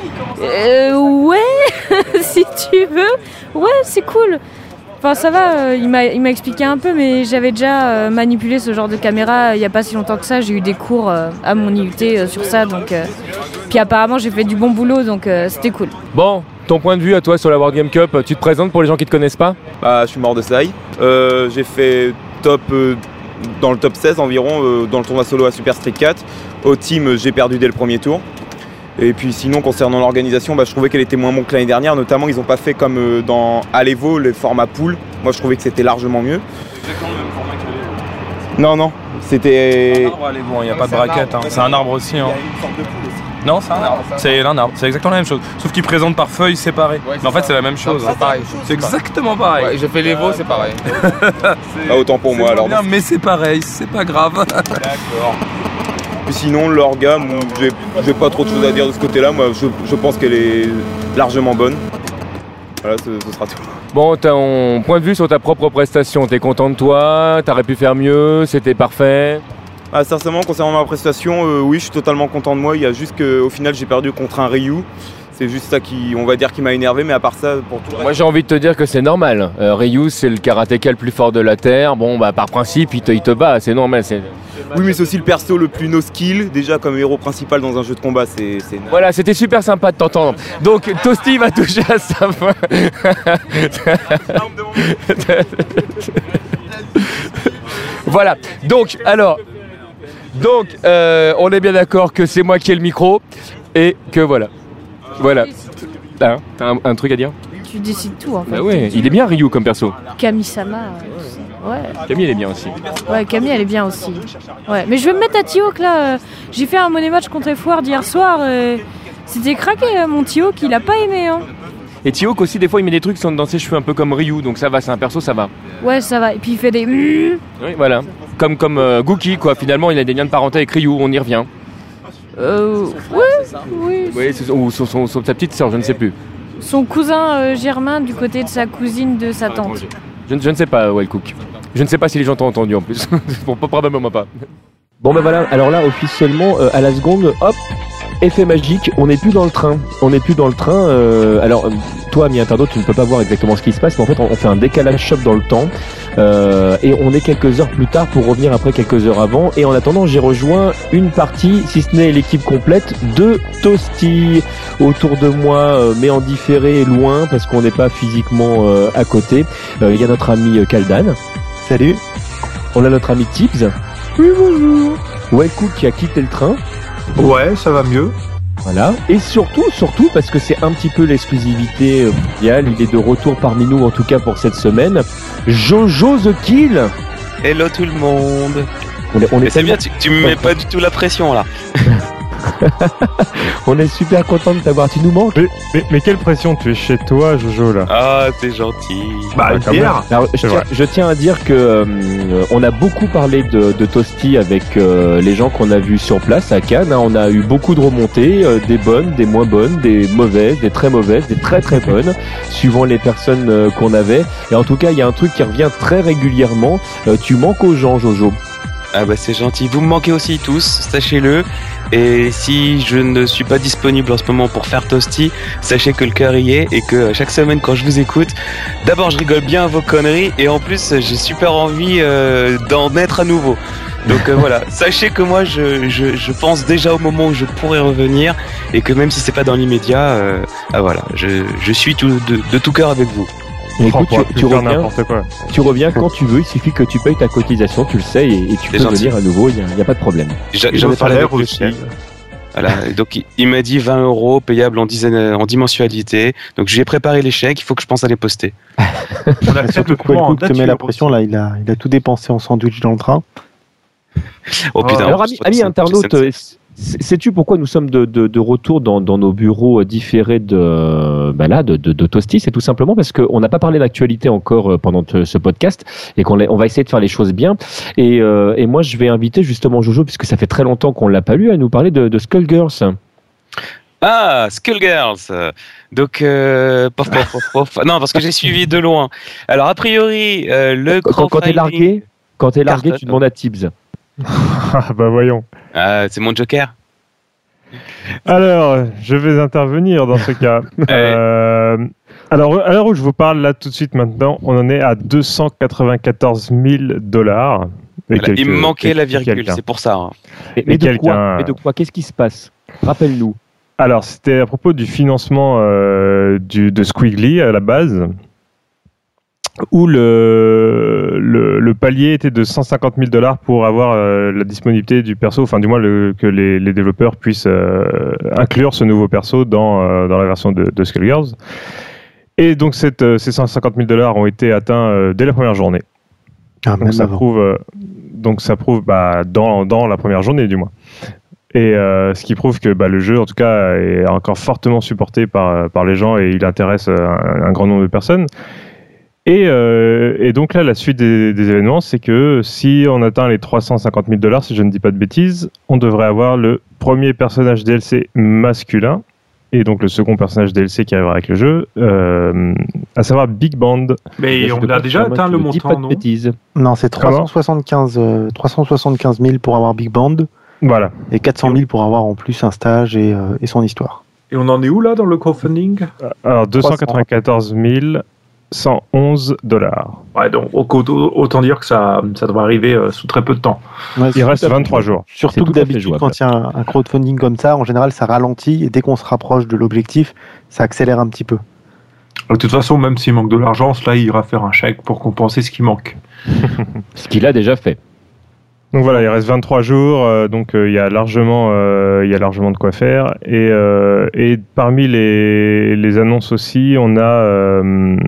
Ouais, si tu veux, ouais, c'est cool. Enfin, ça va, il m'a expliqué un peu, mais j'avais déjà manipulé ce genre de caméra il n'y a pas si longtemps que ça. J'ai eu des cours à mon IUT sur ça, donc puis apparemment j'ai fait du bon boulot, donc c'était cool. Bon, ton point de vue à toi sur la World Game Cup, tu te présentes pour les gens qui ne te connaissent pas ? Je suis Mordesai. J'ai fait top dans le top 16 environ dans le tournoi solo à Super Street 4. Au team, j'ai perdu dès le premier tour. Et puis sinon, concernant l'organisation, je trouvais qu'elle était moins bonne que l'année dernière. Notamment, ils n'ont pas fait comme dans Alevo, les formats pool. Moi, je trouvais que c'était largement mieux. C'est exactement le même format que l'Alevo. Non, c'était... Il n'y a pas de braquette, hein. C'est un arbre aussi. Hein. Il y a une sorte de pool aussi. Non, c'est un arbre. C'est un arbre. C'est exactement la même chose. Sauf qu'ils présentent par feuilles séparées. Ouais, mais en fait, c'est la même chose. C'est pareil. C'est exactement pareil. Ouais, j'ai fait l'Evo, c'est pareil. Autant pour moi alors. Bien, mais c'est pareil, c'est pas grave. D'accord. Puis sinon, l'orga, j'ai pas trop de choses à dire de ce côté-là. Moi, je pense qu'elle est largement bonne. Voilà, ce sera tout. Bon, ton point de vue sur ta propre prestation, t'es content de toi ? T'aurais pu faire mieux ? C'était parfait ? Sincèrement, concernant ma prestation, oui, je suis totalement content de moi. Il y a juste qu'au final, j'ai perdu contre un Ryu. C'est juste ça qui m'a énervé, mais à part ça, pour tout le reste... Moi, j'ai envie de te dire que c'est normal. Ryu, c'est le karatéka le plus fort de la Terre. Bon, par principe, il te bat, c'est normal. Oui, mais c'est aussi le perso le plus no-skill. Déjà, comme héros principal dans un jeu de combat, c'est... Voilà, c'était super sympa de t'entendre. Donc, Toasty va toucher à sa fin. Voilà, donc, on est bien d'accord que c'est moi qui ai le micro et que voilà. Voilà. T'as un truc à dire ? Tu décides tout en fait. Bah ouais, il est bien Ryu comme perso. Kami-sama, ouais. Camille elle est bien aussi. Ouais, Camille elle est bien aussi. Ouais, mais je vais me mettre à Tihawk là. J'ai fait un money match contre F-Ward hier soir. C'était craqué mon Tihawk, il a pas aimé. Hein. Et Tihawk aussi des fois il met des trucs dans ses cheveux un peu comme Ryu, donc ça va, c'est un perso, ça va. Ouais, ça va. Et puis il fait des... Oui, voilà. Comme Gookie quoi, finalement il a des liens de parenté avec Ryu, on y revient. Oui. Ou sa petite sœur, je ne sais plus. Son cousin Germain du côté de sa cousine de sa tante. Je ne sais pas, Wellcook. Je ne sais pas si les gens t'ont entendu en plus. Bon, probablement pas. Bon ben voilà, alors là officiellement à la seconde, hop, effet magique, on n'est plus dans le train. Alors toi, ami internaute, tu ne peux pas voir exactement ce qui se passe, mais en fait on fait un décalage shop dans le temps et on est quelques heures plus tard pour revenir après quelques heures avant. Et en attendant, j'ai rejoint une partie, si ce n'est l'équipe complète, de Toasty autour de moi, mais en différé loin parce qu'on n'est pas physiquement à côté. Il y a notre ami Kaldan. Salut. On a notre ami Tibbs. Oui, bonjour. Wellcook qui a quitté le train. Ouais, ça va mieux. Voilà. Et surtout, parce que c'est un petit peu l'exclusivité mondiale, il est de retour parmi nous, en tout cas pour cette semaine, Jojo The Kill. Hello tout le monde. On est c'est bien, tu me mets pas du tout la pression là. On est super content de t'avoir, tu nous manques. Mais quelle pression, tu es chez toi, Jojo, là? Ah, t'es gentil. Bah, alors, je tiens à dire que on a beaucoup parlé de Toasty avec les gens qu'on a vus sur place à Cannes. Hein. On a eu beaucoup de remontées, des bonnes, des moins bonnes, des mauvaises, des très mauvaises, des très très bonnes, suivant les personnes qu'on avait. Et en tout cas, il y a un truc qui revient très régulièrement. Tu manques aux gens, Jojo. Ah bah c'est gentil, vous me manquez aussi tous, sachez-le. Et si je ne suis pas disponible en ce moment pour faire Toasty, sachez que le cœur y est et que chaque semaine quand je vous écoute, d'abord je rigole bien à vos conneries et en plus j'ai super envie d'en être à nouveau. Donc voilà, sachez que moi je pense déjà au moment où je pourrai revenir et que même si c'est pas dans l'immédiat, voilà, je suis de tout cœur avec vous. Mais écoute, tu reviens quand tu veux, il suffit que tu payes ta cotisation, tu le sais, et tu peux venir à nouveau, il n'y a pas de problème. J'en ai parlé avec aussi. Voilà. Donc il m'a dit 20 € payable en 10 mensualités. Donc je lui ai préparé les chèques, il faut que je pense à les poster. On a surtout que le coup te met la pression là, il a tout dépensé en sandwich dans le train. Oh putain. Alors ami internaute, sais-tu pourquoi nous sommes de retour dans nos bureaux différés de Toasty? C'est tout simplement parce qu'on n'a pas parlé d'actualité encore pendant ce podcast et on va essayer de faire les choses bien. Et moi, je vais inviter justement Jojo, puisque ça fait très longtemps qu'on ne l'a pas lu, à nous parler de Skullgirls. Ah, Skullgirls. Donc, pof. Non, parce que j'ai suivi de loin. Alors, a priori, le quand t'es largué, tu demandes à Tibbs. Ah bah voyons. Ah, c'est mon joker. Alors, je vais intervenir dans ce cas. Alors, à l'heure où je vous parle, là, tout de suite, maintenant, on en est à $294 000. Voilà, il me manquait la virgule, c'est pour ça. Hein. Mais de quoi? Qu'est-ce qui se passe? Rappelle-nous. Alors, c'était à propos du financement de Squiggly à la base, où le palier était de $150 000 pour avoir la disponibilité du perso, enfin du moins que les développeurs puissent inclure ce nouveau perso dans la version de Skullgirls. Et donc ces $150 000 ont été atteints dès la première journée. Donc ça prouve dans la première journée du moins. Et ce qui prouve que le jeu, en tout cas, est encore fortement supporté par les gens et il intéresse un grand nombre de personnes. Et donc là, la suite des événements, c'est que si on atteint les $350 000, si je ne dis pas de bêtises, on devrait avoir le premier personnage DLC masculin, et donc le second personnage DLC qui arrivera avec le jeu, à savoir Big Band. Mais on a déjà atteint le montant, non ? Non, c'est 375 000 pour avoir Big Band, voilà, et 400 000 pour avoir en plus un stage et son histoire. Et on en est où là dans le crowdfunding ? Alors 294 111 $. Ouais, donc autant dire que ça devrait arriver sous très peu de temps. Ouais, il reste 23 jours. Surtout que d'habitude, quand il y a un crowdfunding comme ça, en général, ça ralentit et dès qu'on se rapproche de l'objectif, ça accélère un petit peu. De toute façon, même s'il manque de l'argent, cela il ira faire un chèque pour compenser ce qui manque. Ce qu'il a déjà fait. Donc voilà, il reste 23 jours, donc il y a largement de quoi faire. Et parmi les annonces aussi, on a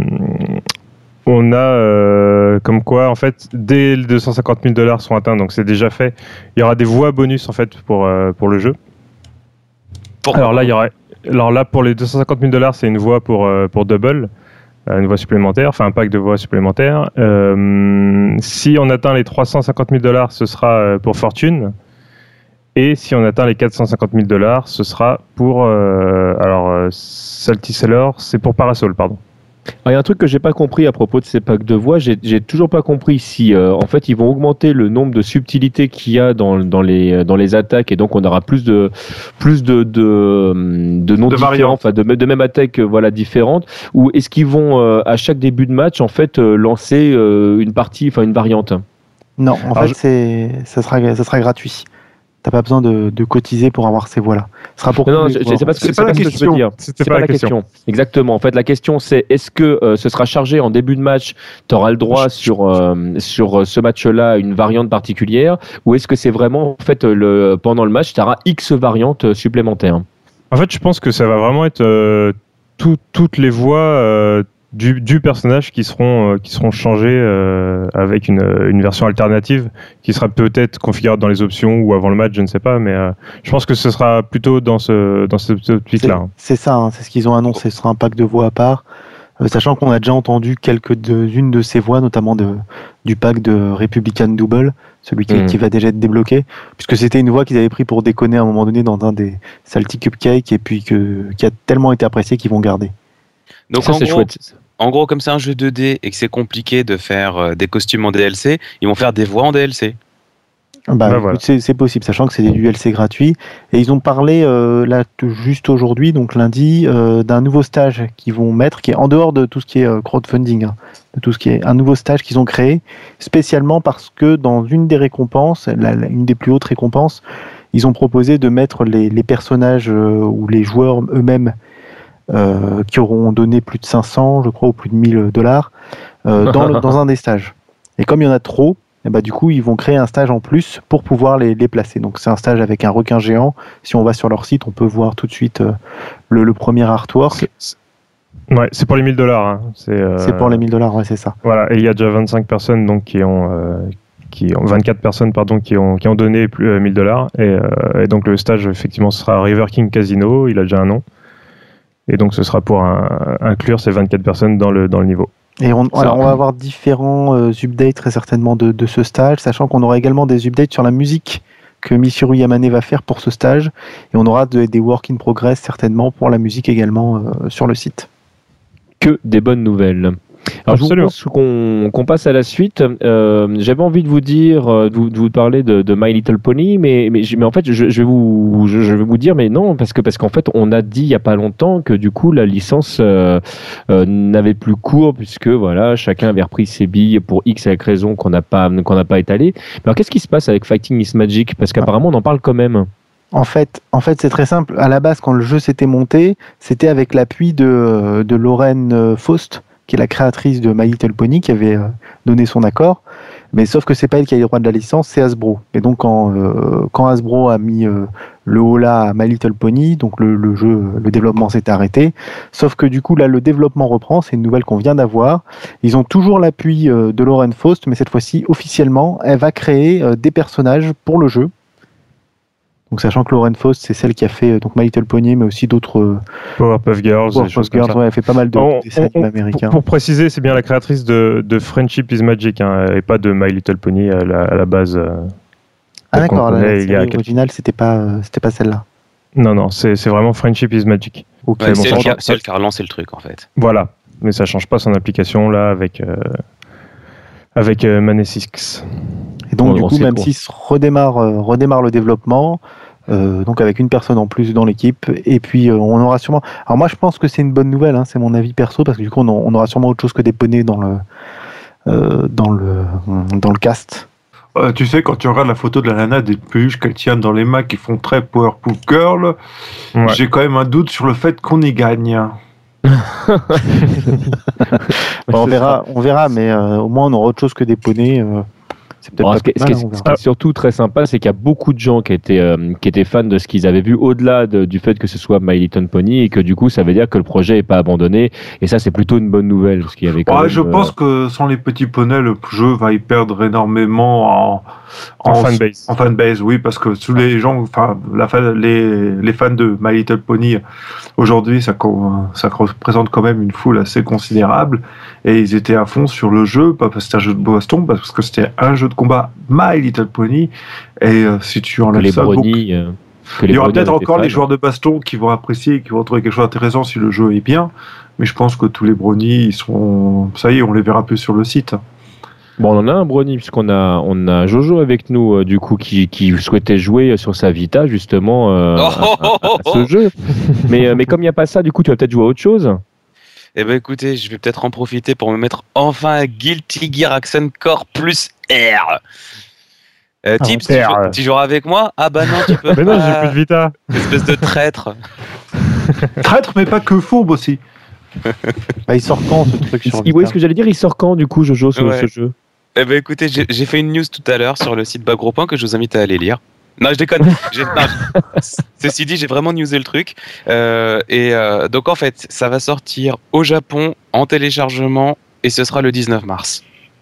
comme quoi, en fait, dès les $250 000 sont atteints, donc c'est déjà fait, il y aura des voix bonus en fait pour le jeu. Alors là, pour les $250 000, c'est une voix pour Double. Une voix supplémentaire, enfin un pack de voix supplémentaires. Si on atteint les $350 000, ce sera pour Fortune. Et si on atteint les $450 000, ce sera pour... Salty Sailor, c'est pour Parasol, pardon. Il y a un truc que j'ai pas compris à propos de ces packs de voix. J'ai toujours pas compris si en fait ils vont augmenter le nombre de subtilités qu'il y a dans les attaques et donc on aura plus de noms différents, enfin de même attaques différentes, ou est-ce qu'ils vont à chaque début de match en fait lancer une partie, enfin une variante? Non, en fait ça sera gratuit. T'as pas besoin de cotiser pour avoir ces voix-là. Ce sera pour non, c'est pas la question. C'est pas la question. Exactement. En fait, la question c'est est-ce que ce sera chargé en début de match, tu auras le droit sur ce match-là une variante particulière, ou est-ce que c'est vraiment en fait pendant le match, tu auras X variantes supplémentaires? En fait, je pense que ça va vraiment être toutes les voix du personnage qui seront changées avec une version alternative qui sera peut-être configurée dans les options ou avant le match, je ne sais pas, mais je pense que ce sera plutôt dans cette optique-là. C'est ça, c'est ce qu'ils ont annoncé, ce sera un pack de voix à part, sachant qu'on a déjà entendu quelques-unes de ces voix, notamment du pack de Republican Double, celui qui va déjà être débloqué, puisque c'était une voix qu'ils avaient pris pour déconner à un moment donné dans un des Salty Cupcakes et puis qui a tellement été apprécié qu'ils vont garder. Donc ça, en gros, comme c'est un jeu 2D et que c'est compliqué de faire des costumes en DLC, ils vont faire des voix en DLC. Voilà. C'est possible, sachant que c'est des DLC gratuits. Et ils ont parlé là juste aujourd'hui, donc lundi, d'un nouveau stage qu'ils vont mettre, qui est en dehors de tout ce qui est crowdfunding, de tout ce qui est un nouveau stage qu'ils ont créé, spécialement parce que dans une des récompenses, une des plus hautes récompenses, ils ont proposé de mettre les personnages ou les joueurs eux-mêmes qui auront donné plus de 500, je crois, ou plus de $1,000 dans un des stages. Et comme il y en a trop, et bah, du coup, ils vont créer un stage en plus pour pouvoir les placer. Donc, c'est un stage avec un requin géant. Si on va sur leur site, on peut voir tout de suite le premier artwork. Ouais, c'est pour les $1000. Hein. C'est pour les $1000, ouais, c'est ça. Voilà, et il y a déjà 25 personnes donc, qui ont 24 personnes pardon, qui ont donné plus $1000. Et donc, le stage, effectivement, ce sera River King Casino. Il a déjà un nom. Et donc, ce sera pour inclure ces 24 personnes dans le niveau. Et on va avoir différents updates très certainement de ce stage, sachant qu'on aura également des updates sur la musique que Michiru Yamane va faire pour ce stage. Et on aura des work in progress certainement pour la musique également sur le site. Que des bonnes nouvelles. Alors, je vous propose qu'on passe à la suite. J'avais envie de vous dire, de vous parler de My Little Pony, mais en fait, je vais vous dire, mais non, parce qu'en fait, on a dit il y a pas longtemps que du coup, la licence n'avait plus cours, puisque voilà, chacun avait repris ses billes pour X avec raison qu'on n'a pas étalé. Mais alors, qu'est-ce qui se passe avec Fighting is Magic? Parce qu'apparemment, on en parle quand même. En fait, c'est très simple. À la base, quand le jeu s'était monté, c'était avec l'appui de Lauren Faust, qui est la créatrice de My Little Pony, qui avait donné son accord. Mais sauf que c'est pas elle qui a les droits de la licence, c'est Hasbro. Et donc quand Hasbro a mis le holà à My Little Pony, donc le développement s'est arrêté. Sauf que du coup là le développement reprend, c'est une nouvelle qu'on vient d'avoir. Ils ont toujours l'appui de Lauren Faust, mais cette fois-ci officiellement, elle va créer des personnages pour le jeu. Donc sachant que Lauren Faust, c'est celle qui a fait donc My Little Pony, mais aussi d'autres Powerpuff Girls, ouais, elle fait pas mal de dessins animés américains. Pour préciser, c'est bien la créatrice de Friendship is Magic, hein, et pas de My Little Pony à la base. Ah d'accord, la série originale, c'était pas celle-là. Non, c'est vraiment Friendship is Magic. Okay. Ouais, c'est elle qui a relancé le truc en fait. Voilà, mais ça change pas son application là avec Manesix. Et donc du coup, même si redémarre le développement, donc avec une personne en plus dans l'équipe, et puis on aura sûrement. Alors moi, je pense que c'est une bonne nouvelle, hein, c'est mon avis perso, parce que du coup, on aura sûrement autre chose que des poneys dans le cast. Tu sais, quand tu regardes la photo de la nana des peluches qu'elle tient dans les mains qui font très Powerpuff Girl, ouais. J'ai quand même un doute sur le fait qu'on y gagne. On verra, mais au moins on aura autre chose que des poneys. Ce qui est surtout très sympa, c'est qu'il y a beaucoup de gens qui étaient fans de ce qu'ils avaient vu, au-delà du fait que ce soit My Little Pony, et que du coup ça veut dire que le projet n'est pas abandonné, et ça c'est plutôt une bonne nouvelle, parce qu'il y avait quand même, je pense que sans les petits poneys, le jeu va y perdre énormément en fanbase. En fanbase, oui, parce que tous les gens, enfin les fans de My Little Pony aujourd'hui, ça représente quand même une foule assez considérable, et ils étaient à fond sur le jeu, pas parce que c'était un jeu de baston, parce que c'était un jeu de combat My Little Pony, et si tu enlèves ça, il y aura peut-être encore les joueurs de baston qui vont apprécier, qui vont trouver quelque chose d'intéressant si le jeu est bien, mais je pense que tous les bronies, ça y est, on les verra plus sur le site. Bon, on en a un brony, puisqu'on a Jojo avec nous, du coup, qui souhaitait jouer sur sa Vita, justement, à ce jeu. Mais comme il n'y a pas ça, du coup, tu vas peut-être jouer à autre chose. Eh ben écoutez, je vais peut-être en profiter pour me mettre enfin à Guilty Gear Accent Core plus R. Tips, tu joueras avec moi? Ah bah non, tu peux mais non, j'ai plus de Vita. Espèce de traître. Traître, mais pas que fourbe aussi. Il sort quand ce truc sur Vita? Oui, ce que j'allais dire, il sort quand du coup, Jojo, ce jeu? Eh ben écoutez, j'ai fait une news tout à l'heure sur le site Bagro.point que je vous invite à aller lire. Non, je déconne. Ceci dit, j'ai vraiment newsé le truc. Donc en fait, ça va sortir au Japon en téléchargement et ce sera le 19 mars.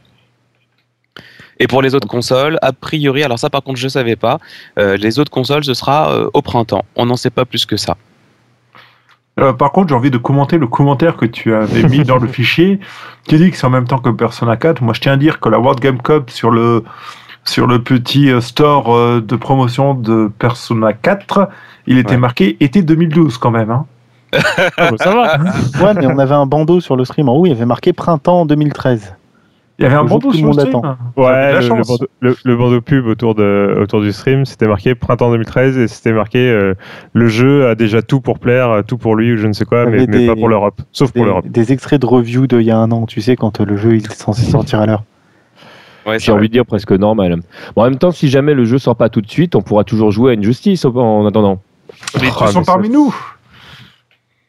Et pour les autres consoles, a priori, alors ça par contre je savais pas, les autres consoles ce sera au printemps. On n'en sait pas plus que ça. Par contre, j'ai envie de commenter le commentaire que tu avais mis dans le fichier. Tu dis que c'est en même temps que Persona 4. Moi, je tiens à dire que la World Game Cup sur le petit store de promotion de Persona 4, il était marqué été 2012 quand même. Hein. Ça va. Ouais, mais on avait un bandeau sur le stream en haut, il y avait marqué printemps 2013. Il y avait un bandeau sur le stream. Ouais, le bandeau pub autour du stream, c'était marqué printemps 2013 et c'était marqué le jeu a déjà tout pour plaire, tout pour lui ou je ne sais quoi, mais pas pour l'Europe, sauf pour l'Europe. Des extraits de review d'il y a un an, tu sais, quand le jeu il est censé sortir à l'heure. Ouais, j'ai envie de dire presque normal. Bon, en même temps, si jamais le jeu sort pas tout de suite, on pourra toujours jouer à Injustice en attendant. Mais ils sont parmi nous.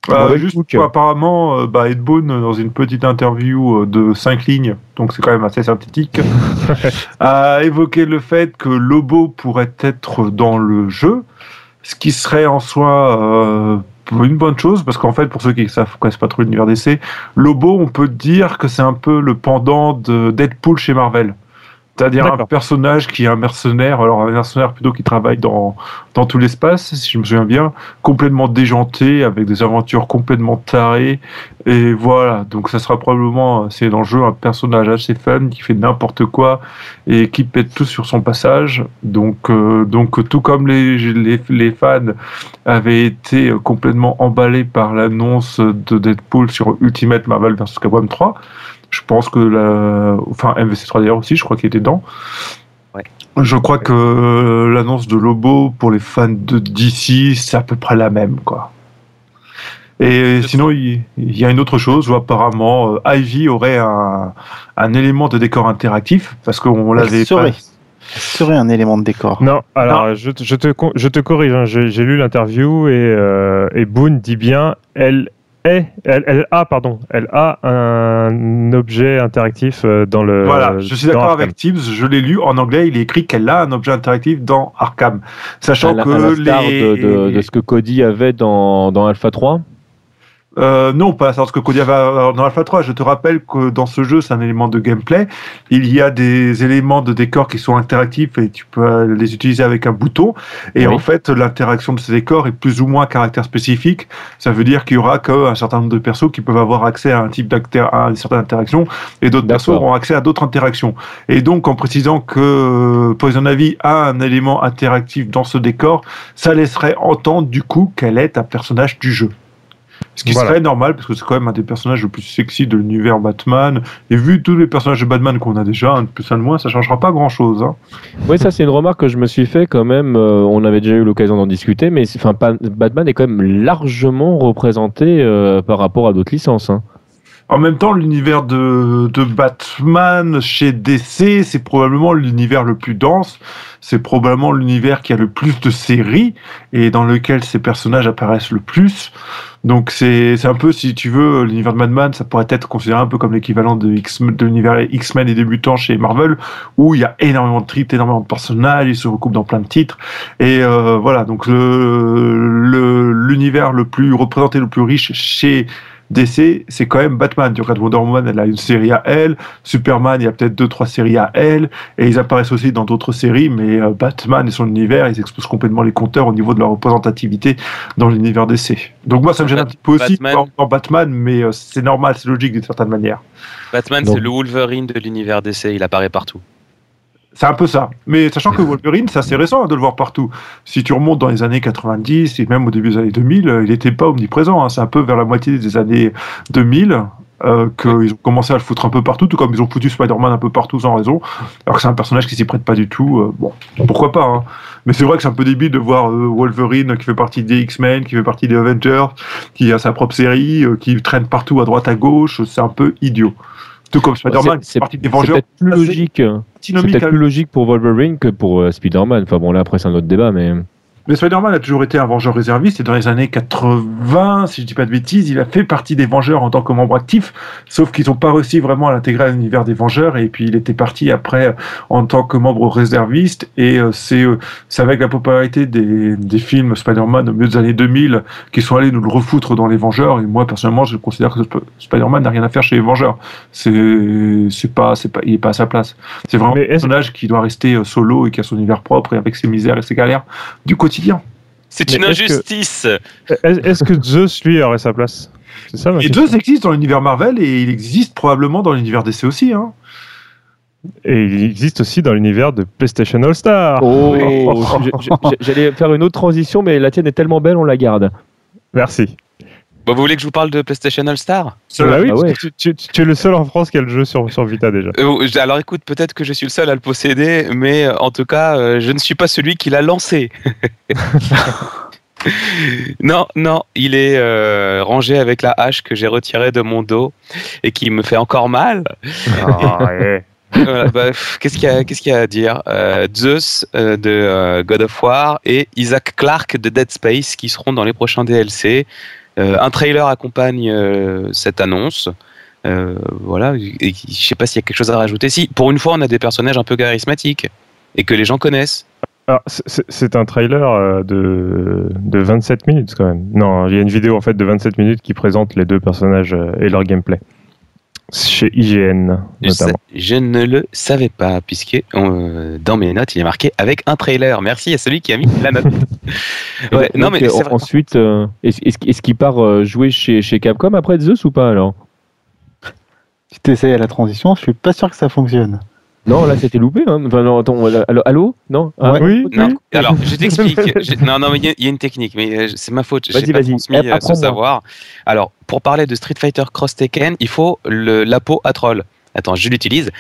Apparemment, Ed Boon, dans une petite interview de 5 lignes, donc c'est quand même assez synthétique, a évoqué le fait que Lobo pourrait être dans le jeu, ce qui serait en soi une bonne chose, parce qu'en fait, pour ceux qui ne connaissent pas trop l'univers DC, Lobo, on peut dire que c'est un peu le pendant de Deadpool chez Marvel. C'est-à-dire un personnage qui est un mercenaire, alors un mercenaire plutôt qui travaille dans tout l'espace, si je me souviens bien, complètement déjanté, avec des aventures complètement tarées, et voilà, donc ça sera probablement, c'est dans le jeu, un personnage assez fun, qui fait n'importe quoi, et qui pète tout sur son passage, donc tout comme les fans avaient été complètement emballés par l'annonce de Deadpool sur Ultimate Marvel vs Capcom 3, je pense que MVC3 d'ailleurs aussi, je crois qu'il était dedans. Ouais. Je crois que l'annonce de Lobo pour les fans de DC, c'est à peu près la même, quoi. Et sinon, il y a une autre chose où apparemment Ivy aurait un élément de décor interactif, parce qu'on l'avait pas. Serait un élément de décor. Non, alors je te corrige, hein, j'ai lu l'interview et Boone dit bien elle a un objet interactif dans le. Voilà, je suis d'accord avec Tibbs, je l'ai lu en anglais, il est écrit qu'elle a un objet interactif dans Arkham. Sachant que de ce que Cody avait dans Alpha 3. Non, pas ce que Cody avait dans Alpha 3. Je te rappelle que dans ce jeu, c'est un élément de gameplay. Il y a des éléments de décor qui sont interactifs et tu peux les utiliser avec un bouton. Et en fait, l'interaction de ces décors est plus ou moins à caractère spécifique. Ça veut dire qu'il y aura qu'un certain nombre de persos qui peuvent avoir accès à à une certaine interaction et d'autres persos auront accès à d'autres interactions. Et donc, en précisant que Poison Ivy a un élément interactif dans ce décor, ça laisserait entendre du coup qu'elle est un personnage du jeu. Ce qui serait normal, parce que c'est quand même un des personnages le plus sexy de l'univers Batman. Et vu tous les personnages de Batman qu'on a déjà, un de plus, un de moins, ça ne changera pas grand-chose. Hein. Oui, ça c'est une remarque que je me suis fait quand même. On avait déjà eu l'occasion d'en discuter, mais Batman est quand même largement représenté par rapport à d'autres licences. Hein. En même temps, l'univers de Batman chez DC, c'est probablement l'univers le plus dense. C'est probablement l'univers qui a le plus de séries et dans lequel ces personnages apparaissent le plus. Donc c'est un peu, si tu veux, l'univers de Batman, ça pourrait être considéré un peu comme l'équivalent de l'univers X-Men et débutants chez Marvel, où il y a énormément de titres, énormément de personnages, ils se recoupent dans plein de titres. Et voilà, donc l'univers le plus représenté, le plus riche chez DC, c'est quand même Batman. Tu regardes Wonder Woman, elle a une série à elle. Superman, il y a peut-être 2-3 séries à elle. Et ils apparaissent aussi dans d'autres séries, mais Batman et son univers, ils explosent complètement les compteurs au niveau de leur représentativité dans l'univers DC. Donc moi, ça me gêne un petit peu aussi dans Batman, mais c'est normal, c'est logique d'une certaine manière. Batman, c'est le Wolverine de l'univers DC, il apparaît partout. C'est un peu ça. Mais sachant que Wolverine, c'est assez récent de le voir partout. Si tu remontes dans les années 90 et même au début des années 2000, il n'était pas omniprésent. Hein. C'est un peu vers la moitié des années 2000 qu'ils ont commencé à le foutre un peu partout, tout comme ils ont foutu Spider-Man un peu partout sans raison. Alors que c'est un personnage qui s'y prête pas du tout. Bon, pourquoi pas. Hein. Mais c'est vrai que c'est un peu débile de voir Wolverine qui fait partie des X-Men, qui fait partie des Avengers, qui a sa propre série, qui traîne partout à droite à gauche. C'est un peu idiot. Tout comme Spider-Man, c'est partie des Vengeurs. C'est peut-être plus logique pour Wolverine que pour Spider-Man. Enfin bon, là après c'est un autre débat, mais Spider-Man a toujours été un Vengeur réserviste et dans les années 80, si je dis pas de bêtises, il a fait partie des Vengeurs en tant que membre actif, sauf qu'ils n'ont pas réussi vraiment à l'intégrer à l'univers des Vengeurs et puis il était parti après en tant que membre réserviste et c'est avec la popularité des films Spider-Man au milieu des années 2000 qui sont allés nous le refoutre dans les Vengeurs et moi personnellement je considère que Spider-Man n'a rien à faire chez les Vengeurs. Il est pas à sa place. C'est vraiment un personnage qui doit rester solo et qui a son univers propre et avec ses misères et ses galères du quotidien. C'est une injustice. Est-ce que Zeus, lui, aurait sa place? C'est ça, et Zeus existe dans l'univers Marvel et il existe probablement dans l'univers DC aussi. Hein. Et il existe aussi dans l'univers de PlayStation All-Star. J'allais faire une autre transition, mais la tienne est tellement belle, on la garde. Merci. Bon, vous voulez que je vous parle de PlayStation All-Star? Oui, tu es le seul en France qui a le jeu sur Vita déjà. Alors écoute, peut-être que je suis le seul à le posséder, mais en tout cas, je ne suis pas celui qui l'a lancé. Non, il est rangé avec la hache que j'ai retirée de mon dos et qui me fait encore mal. Voilà, qu'est-ce qu'il y a à dire? Zeus de God of War et Isaac Clarke de Dead Space qui seront dans les prochains DLC. Un trailer accompagne cette annonce. Voilà, et je sais pas s'il y a quelque chose à rajouter. Si, pour une fois, on a des personnages un peu charismatiques et que les gens connaissent. Alors, c'est un trailer de 27 minutes quand même. Non, il y a une vidéo en fait de 27 minutes qui présente les deux personnages et leur gameplay. Chez IGN notamment. Je ne le savais pas, puisque dans mes notes, il est marqué avec un trailer. Merci à celui qui a mis la note. Ouais, non, mais ensuite, est-ce qu'il part jouer chez Capcom après Zeus ou pas alors? Si tu essayes à la transition, je suis pas sûr que ça fonctionne. Non, là c'était loupé. Hein. Enfin, non, attends, allô? Non, oui. Non. Alors, je t'explique. Non, mais il y a une technique, mais c'est ma faute. J'ai pas transmis ce savoir. Alors, pour parler de Street Fighter Cross Tekken, il faut la peau à troll. Attends, je l'utilise.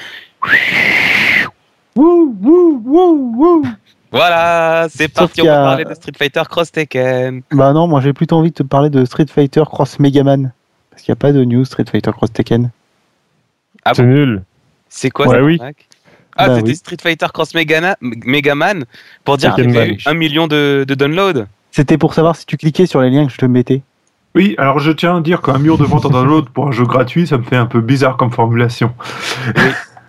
Voilà, c'est parti, on va parler de Street Fighter Cross Tekken. Bah non, moi j'ai plutôt envie de te parler de Street Fighter Cross Megaman. Parce qu'il n'y a pas de news Street Fighter Cross Tekken. Ah, c'est nul. C'est quoi ça, mec? C'était Street Fighter Cross Megaman pour dire qu'il y avait 1 million de downloads. C'était pour savoir si tu cliquais sur les liens que je te mettais. Oui, alors je tiens à dire qu'un million de ventes en download pour un jeu gratuit, ça me fait un peu bizarre comme formulation. Oui.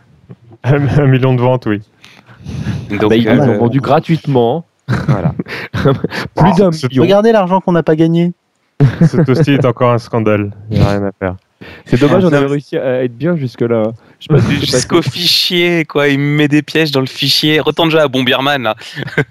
1 million de ventes, oui. Donc, ils ont vendu gratuitement. Voilà. Plus d'un million. Regardez l'argent qu'on n'a pas gagné. Ce toasty est encore un scandale. Il n'y a rien à faire. C'est dommage, on avait réussi à être bien jusque-là. Jusqu'au fichier, quoi. Il me met des pièges dans le fichier. Retourne déjà à Bomberman, là.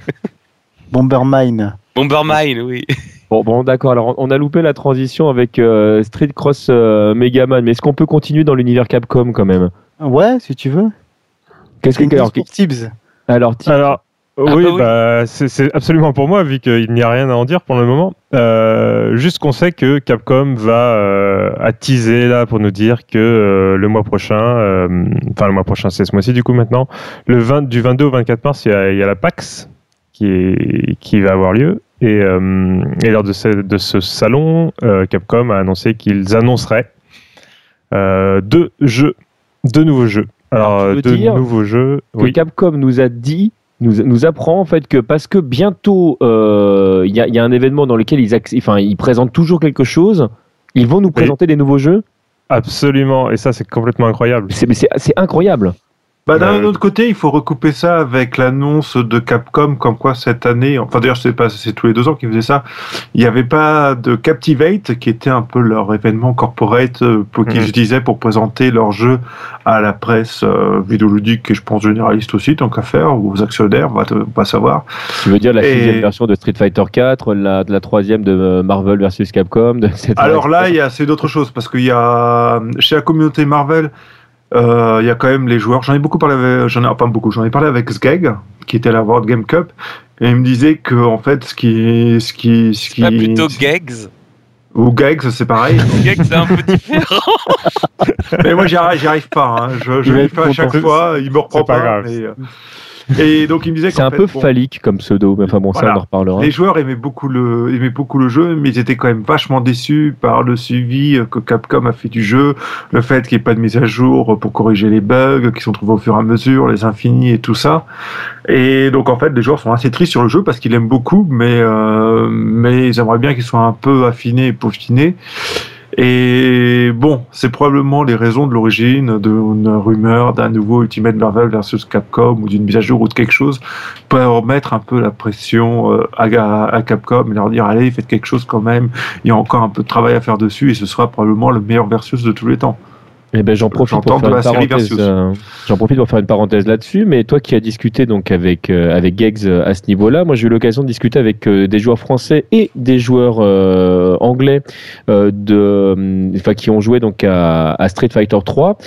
Bombermine, oui. Bon, d'accord. Alors, on a loupé la transition avec Street Cross Megaman. Mais est-ce qu'on peut continuer dans l'univers Capcom quand même? Ouais, si tu veux. Qu'est-ce que pour Tibbs? Alors, oui, c'est absolument pour moi, vu qu'il n'y a rien à en dire pour le moment. Juste qu'on sait que Capcom va attiser là pour nous dire que le mois prochain, c'est ce mois-ci du coup maintenant, du 22 au 24 mars, il y a la PAX qui va avoir lieu. Et lors de ce salon, Capcom a annoncé qu'ils annonceraient deux nouveaux jeux. Alors, nouveaux jeux. Que Capcom nous a dit, nous apprend en fait que parce que bientôt il y a un événement dans lequel ils présentent toujours quelque chose, ils vont nous présenter des nouveaux jeux. Absolument, et ça c'est complètement incroyable. C'est incroyable. D'un autre côté, il faut recouper ça avec l'annonce de Capcom comme quoi cette année, enfin d'ailleurs c'est tous les 2 ans qu'ils faisaient ça, il n'y avait pas de Captivate qui était un peu leur événement corporate pour qu'ils utilisaient pour présenter leurs jeux à la presse vidéoludique et je pense généraliste aussi, tant qu'à faire, ou aux actionnaires, on va savoir. Tu veux dire la 6e version de Street Fighter 4, la 3e de Marvel versus Capcom, etc. Alors là, c'est d'autres choses parce qu'il y a chez la communauté Marvel, il y a quand même les joueurs. J'en ai parlé avec Sgeg, qui était à la World Game Cup, et il me disait que en fait, ce qui pas plutôt Gegs ou Gegs, c'est pareil. Gegs, c'est un peu différent. Mais moi, j'y arrive pas. Hein. Je l'ai fait à chaque fois. Il me reprend pas. Grave. Et donc il me disait c'est un peu phallique comme pseudo, mais enfin bon, ça on en reparlera. Les joueurs aimaient beaucoup le jeu, mais ils étaient quand même vachement déçus par le suivi que Capcom a fait du jeu, le fait qu'il n'y ait pas de mise à jour pour corriger les bugs qui sont trouvés au fur et à mesure, les infinis et tout ça. Et donc en fait les joueurs sont assez tristes sur le jeu parce qu'ils l'aiment beaucoup, mais ils aimeraient bien qu'il soit un peu affiné et peaufiné. Et bon, c'est probablement les raisons de l'origine d'une rumeur d'un nouveau Ultimate Marvel versus Capcom ou d'une mise à jour ou de quelque chose pour mettre un peu la pression à Capcom et leur dire allez, faites quelque chose quand même, il y a encore un peu de travail à faire dessus et ce sera probablement le meilleur versus de tous les temps. Eh ben, j'en profite pour faire une parenthèse là-dessus, mais toi qui as discuté donc avec Gegs à ce niveau-là, moi j'ai eu l'occasion de discuter avec des joueurs français et des joueurs anglais qui ont joué donc à Street Fighter 3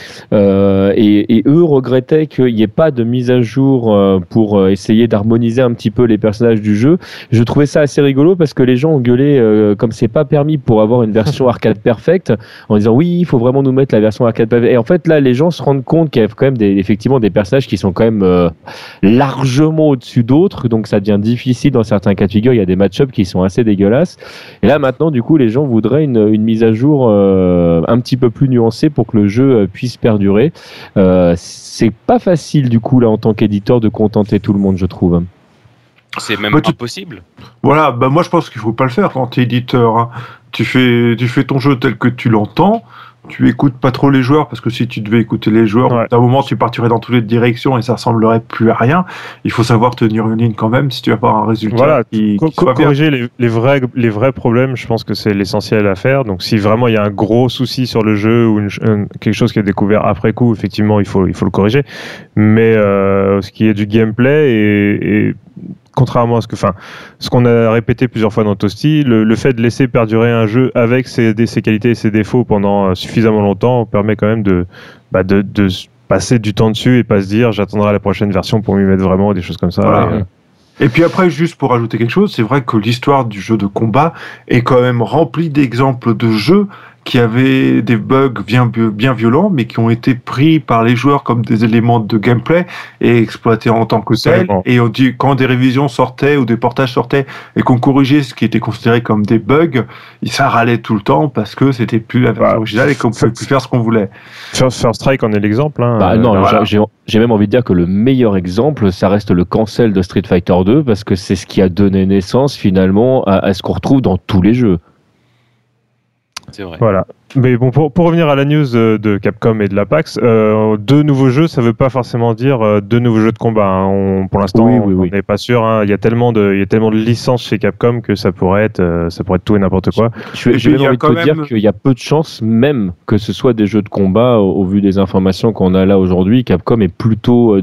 et eux regrettaient qu'il n'y ait pas de mise à jour pour essayer d'harmoniser un petit peu les personnages du jeu. Je trouvais ça assez rigolo parce que les gens ont gueulé comme c'est pas permis pour avoir une version arcade perfecte en disant oui, il faut vraiment nous mettre la version arcade. Et en fait, là, les gens se rendent compte qu'il y a quand même effectivement des personnages qui sont quand même largement au-dessus d'autres, donc ça devient difficile dans certains cas de figure. Il y a des match-ups qui sont assez dégueulasses. Et là, maintenant, du coup, les gens voudraient une mise à jour un petit peu plus nuancée pour que le jeu puisse perdurer. C'est pas facile, du coup, là, en tant qu'éditeur, de contenter tout le monde, je trouve. C'est même impossible. Voilà, moi je pense qu'il faut pas le faire quand tu es éditeur. Hein. Tu fais ton jeu tel que tu l'entends. Tu écoutes pas trop les joueurs parce que si tu devais écouter les joueurs, d'un moment tu partirais dans toutes les directions et ça ressemblerait plus à rien. Il faut savoir tenir une ligne quand même si tu veux avoir un résultat qui soit bien. Corriger les vrais problèmes, je pense que c'est l'essentiel à faire. Donc si vraiment il y a un gros souci sur le jeu ou quelque chose qui est découvert après coup, effectivement il faut le corriger. Mais ce qui est du gameplay et contrairement à ce qu'on a répété plusieurs fois dans Toasty, le fait de laisser perdurer un jeu avec ses qualités et ses défauts pendant suffisamment longtemps permet quand même de passer du temps dessus et pas se dire j'attendrai la prochaine version pour m'y mettre vraiment ou des choses comme ça. Voilà. Et puis après, juste pour ajouter quelque chose, c'est vrai que l'histoire du jeu de combat est quand même remplie d'exemples de jeux qui avaient des bugs bien violents, mais qui ont été pris par les joueurs comme des éléments de gameplay et exploités en tant que tels. Et on dit, quand des révisions sortaient ou des portages sortaient et qu'on corrigeait ce qui était considéré comme des bugs, ça râlait tout le temps parce que c'était plus la version originale et qu'on pouvait plus faire ce qu'on voulait. First Strike en est l'exemple. Hein. Non, voilà. J'ai même envie de dire que le meilleur exemple, ça reste le cancel de Street Fighter 2 parce que c'est ce qui a donné naissance finalement à ce qu'on retrouve dans tous les jeux. C'est vrai. Voilà. Mais bon, pour revenir à la news de Capcom et de la PAX, 2 nouveaux jeux, ça veut pas forcément dire 2 nouveaux jeux de combat. Hein. Pour l'instant, on n'est pas sûr. Hein. Il y a tellement de licences chez Capcom que ça pourrait être tout et n'importe quoi. J'ai même envie de te dire qu'il y a peu de chances même que ce soit des jeux de combat au vu des informations qu'on a là aujourd'hui. Capcom est plutôt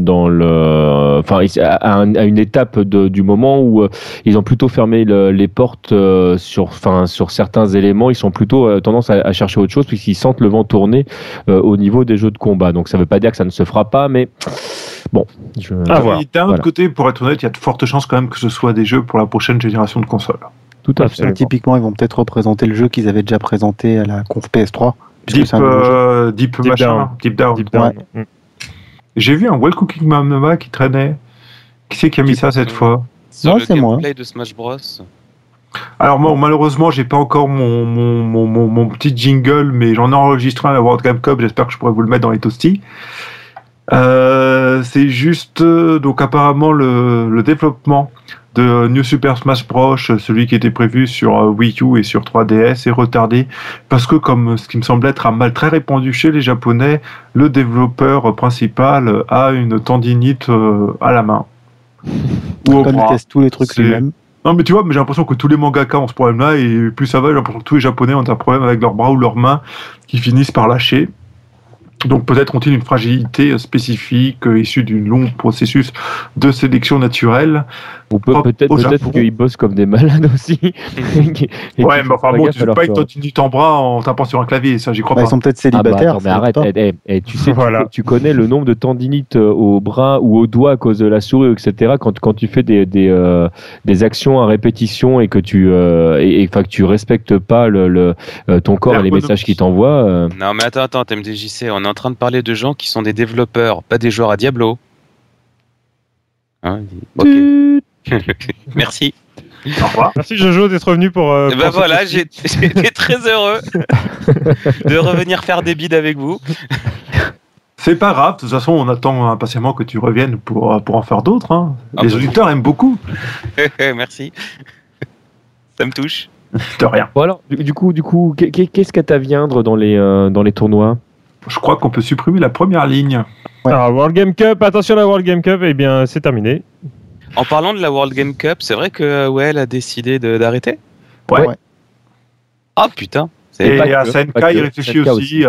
à une étape du moment où ils ont plutôt fermé les portes sur certains éléments. Ils sont plutôt tendance à chercher autre chose puisqu'ils sentent le vent tourner au niveau des jeux de combat. Donc ça ne veut pas dire que ça ne se fera pas, mais bon. D'un autre côté, pour être honnête, il y a de fortes chances quand même que ce soit des jeux pour la prochaine génération de consoles. Tout à fait. Typiquement, ils vont peut-être représenter le jeu qu'ils avaient déjà présenté à la conf PS3. Deep Down. Ouais. J'ai vu un Well Cooking Mama qui traînait. Qui c'est qui a mis ça cette fois? Sur le gameplay de Smash Bros. Alors moi, malheureusement, j'ai pas encore mon petit jingle, mais j'en ai enregistré un à World Game Cup. J'espère que je pourrai vous le mettre dans les toasties. C'est juste donc apparemment le développement de New Super Smash Bros, celui qui était prévu sur Wii U et sur 3DS, est retardé parce que, comme ce qui me semble être un mal très répandu chez les Japonais, le développeur principal a une tendinite à la main. Comme il teste tous les trucs lui-même. Non mais tu vois, mais j'ai l'impression que tous les mangaka ont ce problème-là et plus ça va, j'ai l'impression que tous les Japonais ont un problème avec leurs bras ou leurs mains qui finissent par lâcher. Donc peut-être ont-ils une fragilité spécifique issue d'un long processus de sélection naturelle. Ou peut-être qu'ils bossent comme des malades aussi. Ouais, mais enfin bon, tu fais pas une tendinite en bras en tapant sur un clavier, ça j'y crois pas. Ils sont peut-être célibataires. Mais arrête, tu sais, tu connais le nombre de tendinites au bras ou au doigt à cause de la souris, etc. Quand tu fais des actions à répétition et que tu respectes pas ton corps et les messages qu'il t'envoie. Non mais attends, TMDJC, on est en train de parler de gens qui sont des développeurs, pas des joueurs à Diablo. Hein, ok. Merci. Au revoir. Merci Jojo d'être revenu pour voilà, j'étais très heureux de revenir faire des bides avec vous. C'est pas grave, de toute façon on attend impatiemment que tu reviennes pour en faire d'autres. Hein. Les auditeurs aiment beaucoup. Merci. Ça me touche. De rien. Bon alors, du coup, qu'est-ce qu'à t'aviendre dans les tournois? Je crois qu'on peut supprimer la première ligne. Ouais. Alors, World Game Cup, attention à la World Game Cup, eh bien c'est terminé. En parlant de la World Game Cup, c'est vrai que elle a décidé d'arrêter. Ouais. Ah putain. Et à SNK, il réfléchit aussi.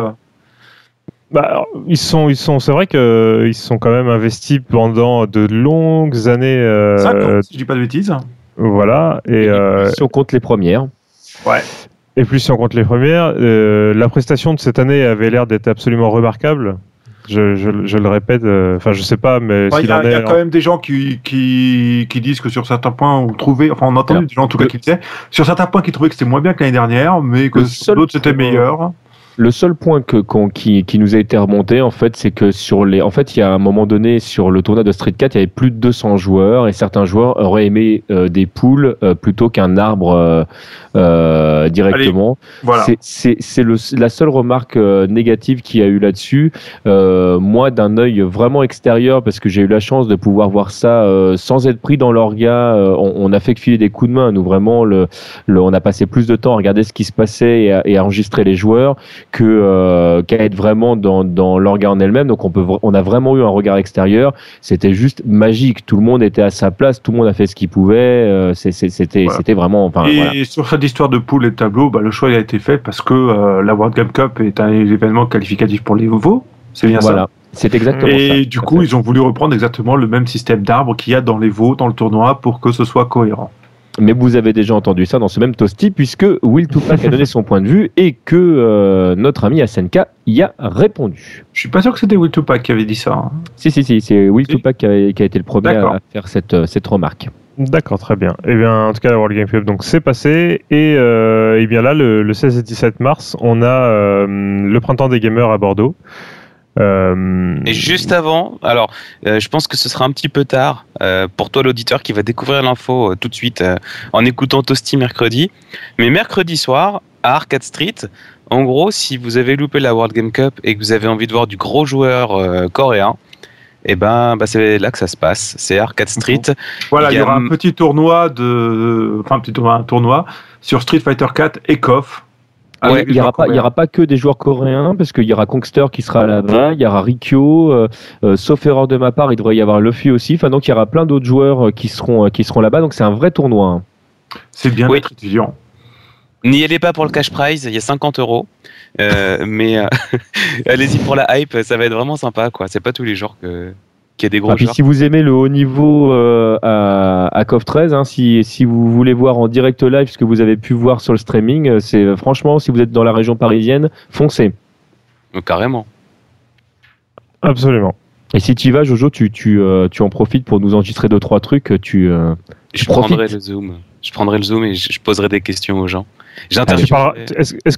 C'est vrai qu'ils se sont quand même investis pendant de longues années. 5 ans, si je dis pas de bêtises. Voilà. Et si on compte les premières. Ouais. Et plus si on compte les premières, la prestation de cette année avait l'air d'être absolument remarquable. Je le répète, je sais pas, mais il y a quand même des gens qui disent que sur certains points on a entendu des gens en tout cas qui disaient sur certains points qui trouvaient que c'était moins bien que l'année dernière, mais que sur d'autres c'était meilleur. Le seul point qui nous a été remonté, en fait, c'est que il y a un moment donné, sur le tournoi de Street 4, il y avait plus de 200 joueurs et certains joueurs auraient aimé des poules plutôt qu'un arbre directement. Allez, voilà. C'est la seule remarque négative qu'il y a eu là-dessus. Moi, d'un œil vraiment extérieur, parce que j'ai eu la chance de pouvoir voir ça sans être pris dans l'orga, on a fait que filer des coups de main. Nous, vraiment, on a passé plus de temps à regarder ce qui se passait et à enregistrer les joueurs qu'à être vraiment dans l'orga en elle-même. Donc on a vraiment eu un regard extérieur. C'était juste magique. Tout le monde était à sa place, tout le monde a fait ce qu'il pouvait. C'était vraiment. Et sur cette histoire de poule et de tableau, le choix a été fait parce que la World Game Cup est un événement qualificatif pour les nouveaux. C'est bien ça. C'est exactement ça. Et du coup, ils ont voulu reprendre exactement le même système d'arbres qu'il y a dans les veaux, dans le tournoi, pour que ce soit cohérent. Mais vous avez déjà entendu ça dans ce même Toasty, puisque Will Tupac a donné son point de vue et que notre ami Asenka y a répondu. Je suis pas sûr que c'était Will Tupac qui avait dit ça. Hein. Si, c'est Will Tupac qui a été le premier à faire cette remarque. D'accord, très bien. Et bien, en tout cas, la World Game Cup, donc c'est passé. Et bien là, le 16 et 17 mars, on a le printemps des gamers à Bordeaux. Et juste avant, alors je pense que ce sera un petit peu tard pour toi l'auditeur qui va découvrir l'info tout de suite en écoutant Toasty mercredi, mais mercredi soir à Arcade Street, en gros, si vous avez loupé la World Game Cup et que vous avez envie de voir du gros joueur coréen, et c'est là que ça se passe, c'est Arcade Street. Voilà, il y aura un petit tournoi un tournoi sur Street Fighter 4 et KOF. Ouais, il y aura pas que des joueurs coréens, parce qu'il y aura Kongster qui sera là-bas, il y aura Rikyo, sauf erreur de ma part, il devrait y avoir Luffy aussi. Enfin, donc il y aura plein d'autres joueurs qui seront là-bas. Donc c'est un vrai tournoi. Hein. C'est bien d'être étudiant. N'y allez pas pour le cash prize, il y a 50 €. Mais allez-y pour la hype, ça va être vraiment sympa, quoi. C'est pas tous les jours qu'il y a des gros puis joueurs. si vous aimez le haut niveau à KOF 13, hein, si vous voulez voir en direct live ce que vous avez pu voir sur le streaming, c'est franchement, si vous êtes dans la région parisienne, foncez. Carrément. Absolument. Et si tu y vas, Jojo, tu en profites pour nous enregistrer 2-3 trucs. Je prendrai le Zoom. Je prendrai le Zoom et je poserai des questions aux gens. Est-ce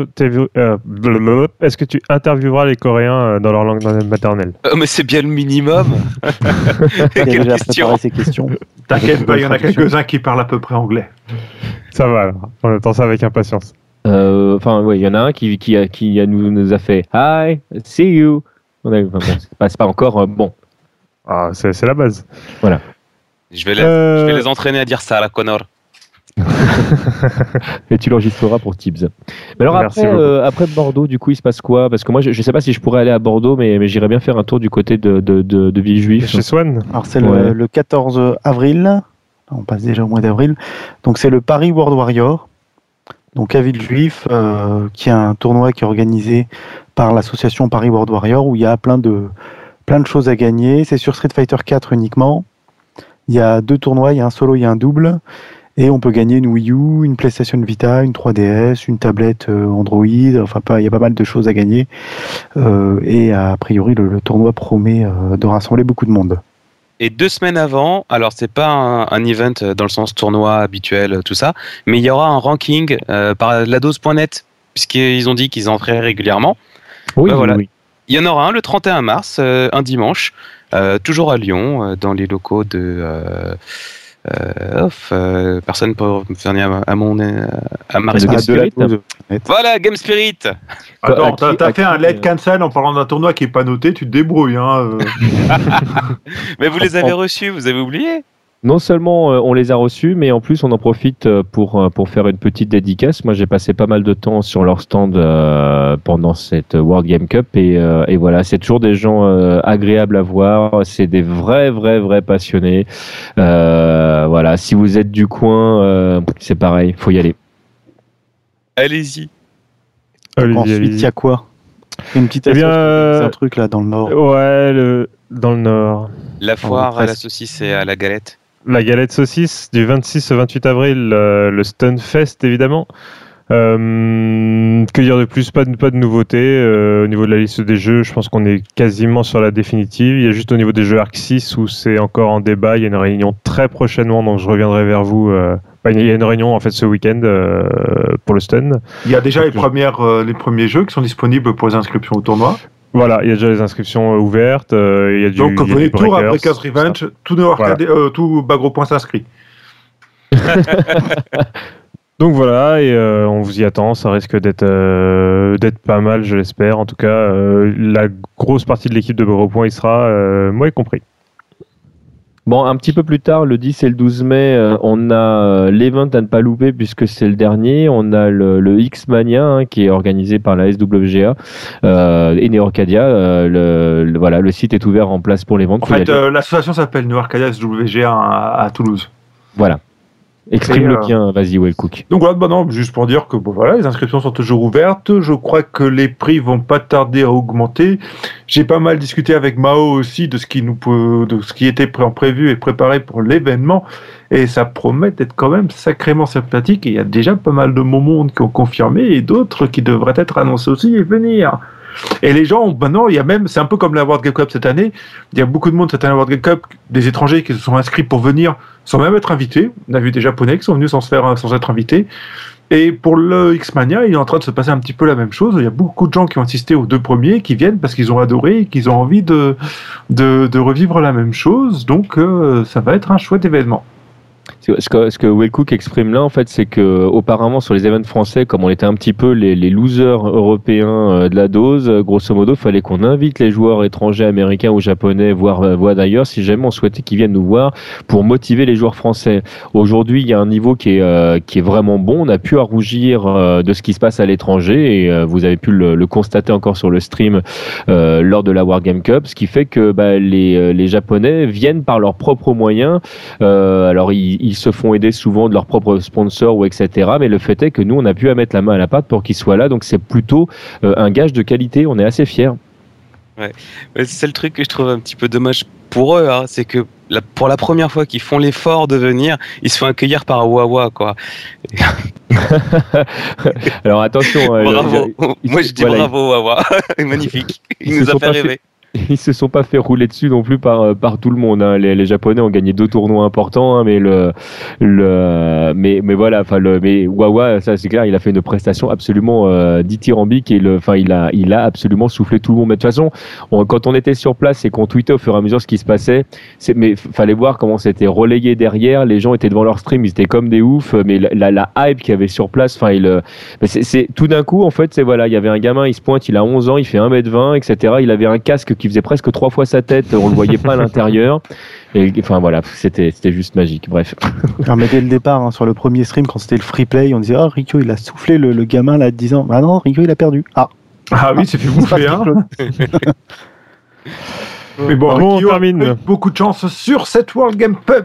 que tu intervieweras les Coréens dans leur langue maternelle? Mais c'est bien le minimum. Il a déjà préparé ces questions. T'inquiète pas, il y en a quelques-uns qui parlent à peu près anglais. Ça va alors, on attend ça avec impatience. Il y en a un qui nous a fait Hi, see you. C'est pas encore bon. Ah, c'est la base. Voilà. Je vais les entraîner à dire ça à la Connor. Et tu l'enregistreras pour Tibbs. Mais alors après Bordeaux, du coup, il se passe quoi? Parce que moi, je sais pas si je pourrais aller à Bordeaux, mais j'irais bien faire un tour du côté de Villejuif. Chez Swan. Alors c'est le 14 avril. On passe déjà au mois d'avril. Donc c'est le Paris World Warrior. Donc à Villejuif, qui est un tournoi qui est organisé par l'association Paris World Warrior, où il y a plein de choses à gagner. C'est sur Street Fighter 4 uniquement. Il y a 2 tournois, il y a un solo, il y a un double. Et on peut gagner une Wii U, une PlayStation Vita, une 3DS, une tablette Android. Enfin, il y a pas mal de choses à gagner. Et a priori, le tournoi promet de rassembler beaucoup de monde. Et 2 semaines avant, alors c'est pas un event dans le sens tournoi habituel, tout ça, mais il y aura un ranking par ladose.net, puisqu'ils ont dit qu'ils en feraient régulièrement. Oui, voilà. oui. Il y en aura un le 31 mars, un dimanche, toujours à Lyon, dans les locaux de... personne peut venir à ma responsabilité. Voilà, Game Spirit. Attends, t'as fait un late cancel en parlant d'un tournoi qui est pas noté, tu te débrouilles. Hein, Mais vous les avez reçus, vous avez oublié? Non seulement on les a reçus, mais en plus on en profite pour faire une petite dédicace. Moi j'ai passé pas mal de temps sur leur stand pendant cette World Game Cup et voilà, c'est toujours des gens agréables à voir, c'est des vrais passionnés. Voilà, si vous êtes du coin, c'est pareil, faut y aller. Allez-y. Ensuite, il y a quoi? Une petite c'est un truc là dans le nord. Ouais, dans le nord. La foire à la saucisse et à la galette. La galette saucisse du 26 au 28 avril, le Stunfest évidemment. Que dire de plus? Pas de nouveautés. Au niveau de la liste des jeux, je pense qu'on est quasiment sur la définitive. Il y a juste au niveau des jeux Arc 6 où c'est encore en débat. Il y a une réunion très prochainement, donc je reviendrai vers vous. Il y a une réunion en fait ce week-end pour le stun. Il y a déjà les premiers jeux qui sont disponibles pour les inscriptions au tournoi. Voilà, il y a déjà les inscriptions ouvertes. Il y a donc venez tout à Breakers Revenge, tout Bagro Point s'inscrit. Donc voilà, et on vous y attend, ça risque d'être pas mal, je l'espère. En tout cas, la grosse partie de l'équipe de Bagro Point y sera, moi y compris. Bon, un petit peu plus tard, le 10 et le 12 mai, on a l'event à ne pas louper puisque c'est le dernier. On a le X-Mania qui est organisé par la SWGA et Neo Arcadia. Le site est ouvert en place pour l'event. En fait, l'association s'appelle Neo Arcadia SWGA à Toulouse. Voilà. Exprime-le bien, vas-y, Wellcook. Donc voilà, non, juste pour dire que les inscriptions sont toujours ouvertes. Je crois que les prix vont pas tarder à augmenter. J'ai pas mal discuté avec Mao aussi de ce qui était prévu et préparé pour l'événement, et ça promet d'être quand même sacrément sympathique. Et il y a déjà pas mal de monde qui ont confirmé et d'autres qui devraient être annoncés aussi et venir. Et les gens, maintenant, c'est un peu comme la World Game Cup cette année. Il y a beaucoup de monde cette année à la World Game Cup, des étrangers qui se sont inscrits pour venir sans même être invités. On a vu des Japonais qui sont venus sans être invités. Et pour le X-Mania, il est en train de se passer un petit peu la même chose. Il y a beaucoup de gens qui ont assisté aux 2 premiers, qui viennent parce qu'ils ont adoré et qu'ils ont envie de revivre la même chose. Donc, ça va être un chouette événement. Ce que Wellcook exprime là, en fait, c'est que auparavant sur les événements français, comme on était un petit peu les losers européens de la dose, grosso modo, il fallait qu'on invite les joueurs étrangers, américains ou japonais, voire d'ailleurs, si jamais on souhaitait qu'ils viennent nous voir pour motiver les joueurs français. Aujourd'hui, il y a un niveau qui est vraiment bon. On a pu rougir de ce qui se passe à l'étranger et vous avez pu le constater encore sur le stream lors de la World Game Cup, ce qui fait que les Japonais viennent par leurs propres moyens. Alors ils se font aider souvent de leurs propres sponsors ou etc. Mais le fait est que nous, on a pu mettre la main à la pâte pour qu'ils soient là. Donc c'est plutôt un gage de qualité. On est assez fiers. Ouais. C'est le truc que je trouve un petit peu dommage pour eux, hein, c'est que pour la première fois qu'ils font l'effort de venir, ils se font accueillir par Wawa, quoi. Alors attention. Bravo. Moi je dis bravo Wawa. Magnifique. Il nous a fait rêver. Ils se sont pas fait rouler dessus non plus par tout le monde. Hein. Les Japonais ont gagné 2 tournois importants, hein, mais mais voilà. Mais Wawa, ça c'est clair, il a fait une prestation absolument dithyrambique et il a absolument soufflé tout le monde. Mais de toute façon, quand on était sur place et qu'on tweetait au fur et à mesure ce qui se passait, mais fallait voir comment c'était relayé derrière. Les gens étaient devant leur stream, ils étaient comme des oufs. Mais la hype qu'il y avait sur place, c'est tout d'un coup en fait, il y avait un gamin, il se pointe, il a 11 ans, il fait 1m20, etc. Il avait un casque qui faisait presque 3 fois sa tête, on le voyait pas à l'intérieur. Et voilà, c'était juste magique. Bref. Alors, mais dès le départ, sur le premier stream, quand c'était le free play, on disait Rico il a soufflé le gamin là de 10 ans. Ah non, Rico il a perdu. Ah oui, c'est fait bouffer. Mais bon, on termine. Beaucoup de chance sur cette World Game Cup.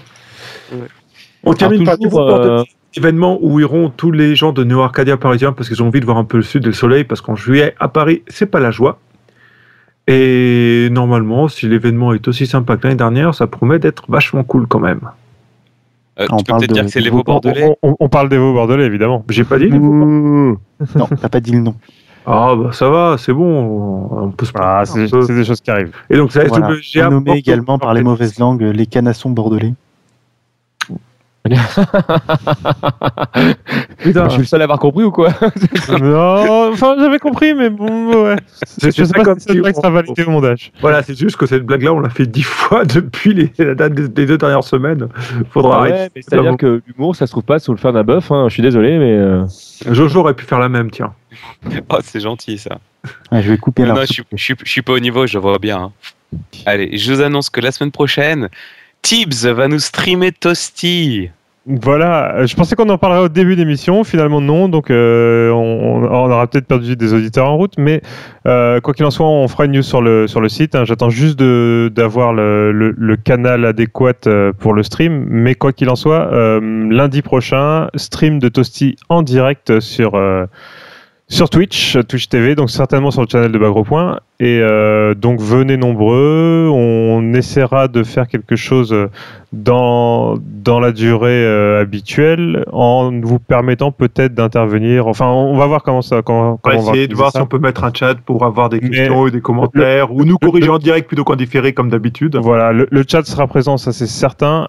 On termine par événement où iront tous les gens de Neo Arcadia parisiens parce qu'ils ont envie de voir un peu le sud et le soleil, parce qu'en juillet à Paris c'est pas la joie. Et normalement, si l'événement est aussi sympa que l'année dernière, ça promet d'être vachement cool quand même. Tu peux peut-être dire que c'est les Veaux bordelais. On parle des Veaux bordelais, évidemment. J'ai pas dit les Veaux. Non, t'as pas dit le nom. Ah bah ça va, c'est bon. On peut se c'est des choses qui arrivent. Et donc ça SWGA nommé également par les mauvaises langues les canassons bordelais. Putain, je suis le seul à avoir compris ou quoi? Non, j'avais compris, mais bon, ouais. Je sais pas si cette blague sera validée au montage. Voilà, c'est juste que cette blague-là, on l'a fait 10 fois depuis la date des 2 dernières semaines. Faudra arrêter. C'est-à-dire que l'humour, ça se trouve pas sous le fin d'un bœuf. Hein. Je suis désolé, mais Jojo aurait pu faire la même, tiens. Oh, c'est gentil ça. Je vais couper là. Non, je suis pas au niveau, je vois bien. Hein. Allez, je vous annonce que la semaine prochaine, Tibbs va nous streamer Toasty. Voilà, je pensais qu'on en parlerait au début d'émission, finalement non, donc on aura peut-être perdu des auditeurs en route, mais quoi qu'il en soit, on fera une news sur le site. Hein. J'attends juste d'avoir le canal adéquat pour le stream, mais quoi qu'il en soit, lundi prochain, stream de Toasty en direct sur Sur Twitch TV, donc certainement sur le channel de Bas Gros Point. Et donc venez nombreux, on essaiera de faire quelque chose dans la durée habituelle en vous permettant peut-être d'intervenir. Enfin, on va voir comment ça. On va essayer de voir si on peut mettre un chat pour avoir des questions et des commentaires ou nous corriger en direct plutôt qu'en différé comme d'habitude. Voilà, le chat sera présent, ça c'est certain.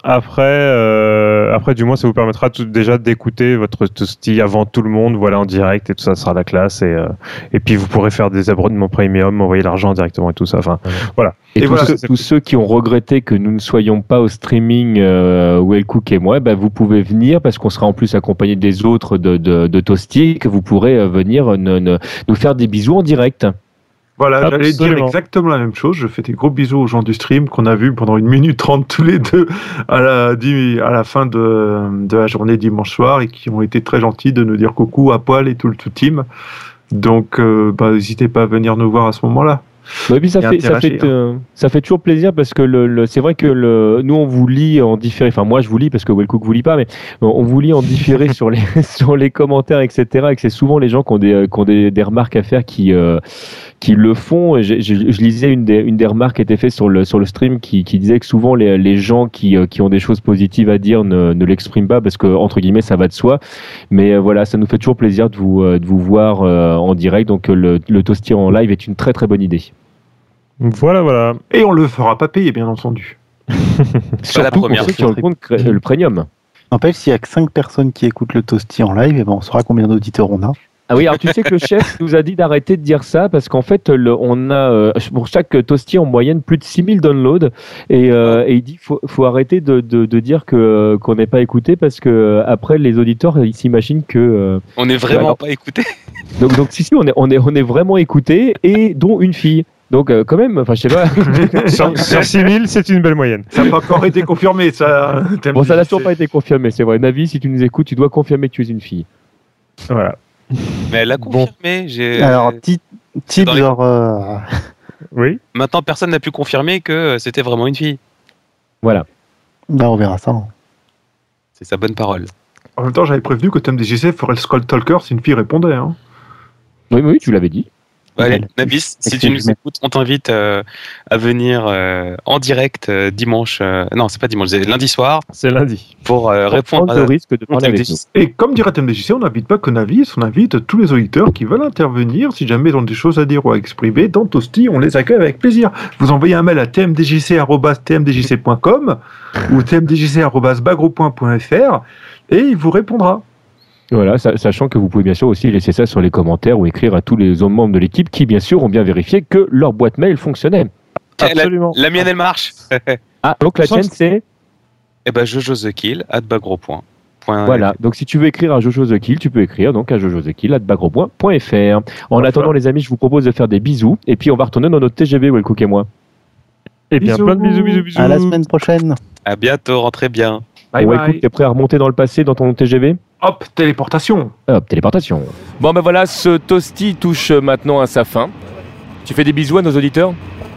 Après, du moins, ça vous permettra déjà d'écouter votre toasty avant tout le monde, voilà, en direct et tout ça sera la classe. Et puis vous pourrez faire des abonnements premium, envoyer l'argent directement et tout ça. Enfin, voilà. Et tous ceux qui ont regretté que nous ne soyons pas au streaming, Wellcook et moi, vous pouvez venir parce qu'on sera en plus accompagné des autres de Toasty, que vous pourrez venir nous faire des bisous en direct. Voilà, j'allais dire exactement la même chose. Je fais des gros bisous aux gens du stream qu'on a vus pendant 1 minute 30 tous les deux à la fin de la journée dimanche soir et qui ont été très gentils de nous dire coucou à Poil et tout le team. Donc, n'hésitez pas à venir nous voir à ce moment-là. Ouais, puis ça fait toujours plaisir parce que c'est vrai que nous on vous lit en différé, enfin moi je vous lis parce que Wellcook vous lit pas, mais on vous lit en différé sur les commentaires, etc. et que c'est souvent les gens qui ont des remarques à faire qui le font. Et je lisais une des remarques qui était faite sur le stream qui disait que souvent les gens qui ont des choses positives à dire ne l'expriment pas parce que entre guillemets ça va de soi, mais voilà, ça nous fait toujours plaisir de vous voir en direct, donc le Toasty en live est une très très bonne idée. Voilà. Et on le fera pas payer, bien entendu. Surtout pour ceux qui ont le premium. N'empêche, s'il y a que 5 personnes qui écoutent le Toasty en live, on saura combien d'auditeurs on a. Ah oui, alors tu sais que le chef nous a dit d'arrêter de dire ça parce qu'en fait, on a pour chaque Toasty en moyenne plus de 6000 downloads et il dit faut arrêter de dire qu'on n'est pas écouté parce que après les auditeurs ils s'imaginent que on n'est vraiment pas écouté. Donc si on est vraiment écouté et dont une fille. Donc quand même, enfin je sais pas. sur 6000, c'est une belle moyenne. Ça n'a pas encore été confirmé, ça. Bon, ça n'a toujours pas été confirmé, c'est vrai. Navi, si tu nous écoutes, tu dois confirmer que tu es une fille. Voilà. Mais elle a confirmé. Alors, type genre... Oui. Maintenant, personne n'a pu confirmer que c'était vraiment une fille. Voilà. On verra ça. C'est sa bonne parole. En même temps, j'avais prévenu que TMDJC ferait le Skull Talker si une fille répondait. Hein. Oui, tu l'avais dit. Allez, Nabis, si tu nous écoutes, on t'invite à venir en direct dimanche. Non, c'est pas dimanche, c'est lundi soir. C'est lundi. Pour répondre au risque de parler avec nous. Et comme dirait TMDJC, on n'invite pas que Navis, on invite tous les auditeurs qui veulent intervenir. Si jamais ils ont des choses à dire ou à exprimer, dans Toasty, on les accueille avec plaisir. Vous envoyez un mail à tmdjc@tmdjc.com ou tmdjc@bagro.fr et il vous répondra. Voilà, sachant que vous pouvez bien sûr aussi laisser ça sur les commentaires ou écrire à tous les membres de l'équipe qui, bien sûr, ont bien vérifié que leur boîte mail fonctionnait. Absolument. La mienne, elle marche. Ah, donc la tienne, c'est jojothekill@bagro.fr. Voilà, donc si tu veux écrire à Jojo The Kill, tu peux écrire donc à jojothekill@bagro.fr. En attendant, les amis, je vous propose de faire des bisous et puis on va retourner dans notre TGV, Wellcook et moi. Et bien, plein de bisous. À la semaine prochaine. À bientôt, rentrez bien. Bye bye. Wellcook, t'es prêt à remonter dans le passé dans ton TGV ? Hop, téléportation. Bon, voilà, ce Toasty touche maintenant à sa fin. Tu fais des bisous à nos auditeurs ?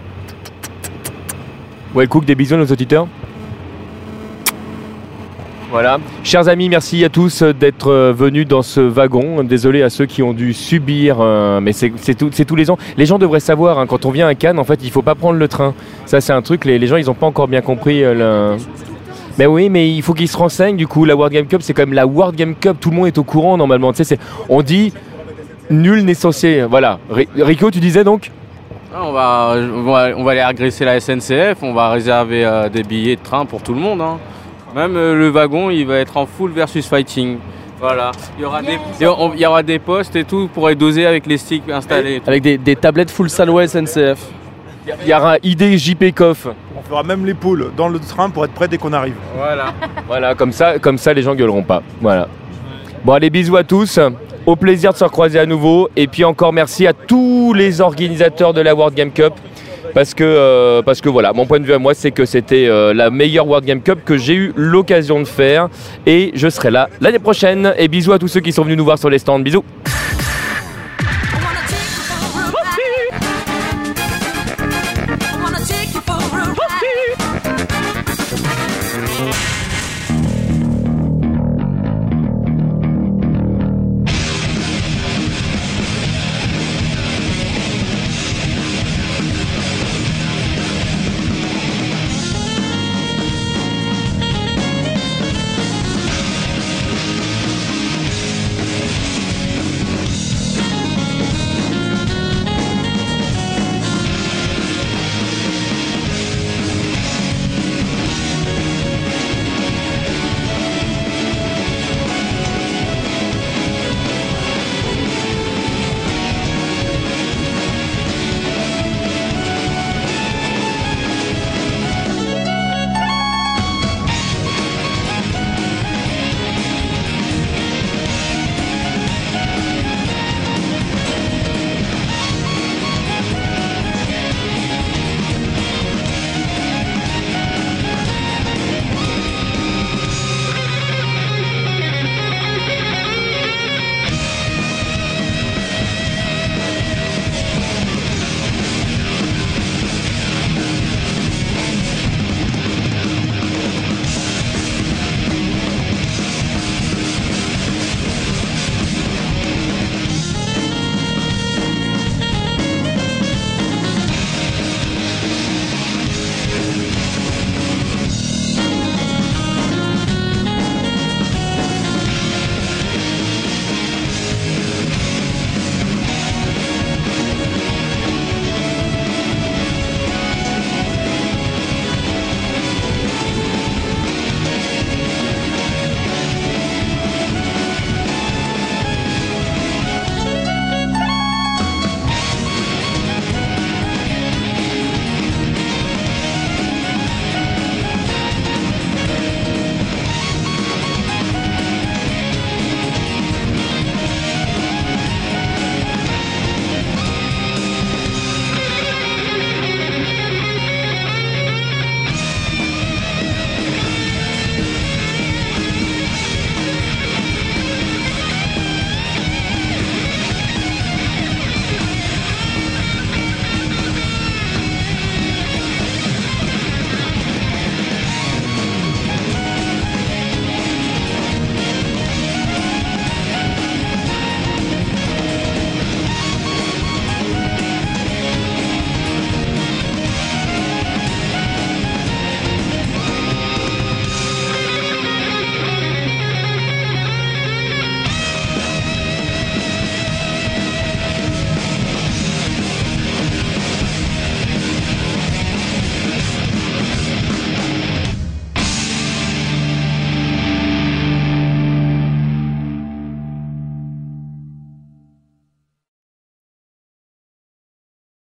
Wellcook, des bisous à nos auditeurs ? Voilà. Chers amis, merci à tous d'être venus dans ce wagon. Désolé à ceux qui ont dû subir, mais c'est tous les ans. Les gens devraient savoir, hein, quand on vient à Cannes, en fait, il ne faut pas prendre le train. Ça, c'est un truc, les gens, ils n'ont pas encore bien compris Mais oui, mais il faut qu'ils se renseignent. Du coup, la World Game Cup, c'est quand même la World Game Cup. Tout le monde est au courant normalement. Tu sais, on dit nul n'est censé. Voilà. Rico, tu disais donc ? On va aller agresser la SNCF. On va réserver des billets de train pour tout le monde. Hein. Même le wagon, il va être en full versus fighting. Voilà. Il y aura des postes et tout pour être dosé avec les sticks installés. Avec des tablettes full Salway SNCF. Il y aura un ID JP Coff. On fera même les poules dans le train pour être prêt dès qu'on arrive. Voilà, comme ça les gens gueuleront pas. Voilà. Bon, allez, bisous à tous. Au plaisir de se recroiser à nouveau. Et puis encore merci à tous les organisateurs de la World Game Cup. Parce que voilà, mon point de vue à moi, c'est que c'était la meilleure World Game Cup que j'ai eu l'occasion de faire. Et je serai là l'année prochaine. Et bisous à tous ceux qui sont venus nous voir sur les stands. Bisous.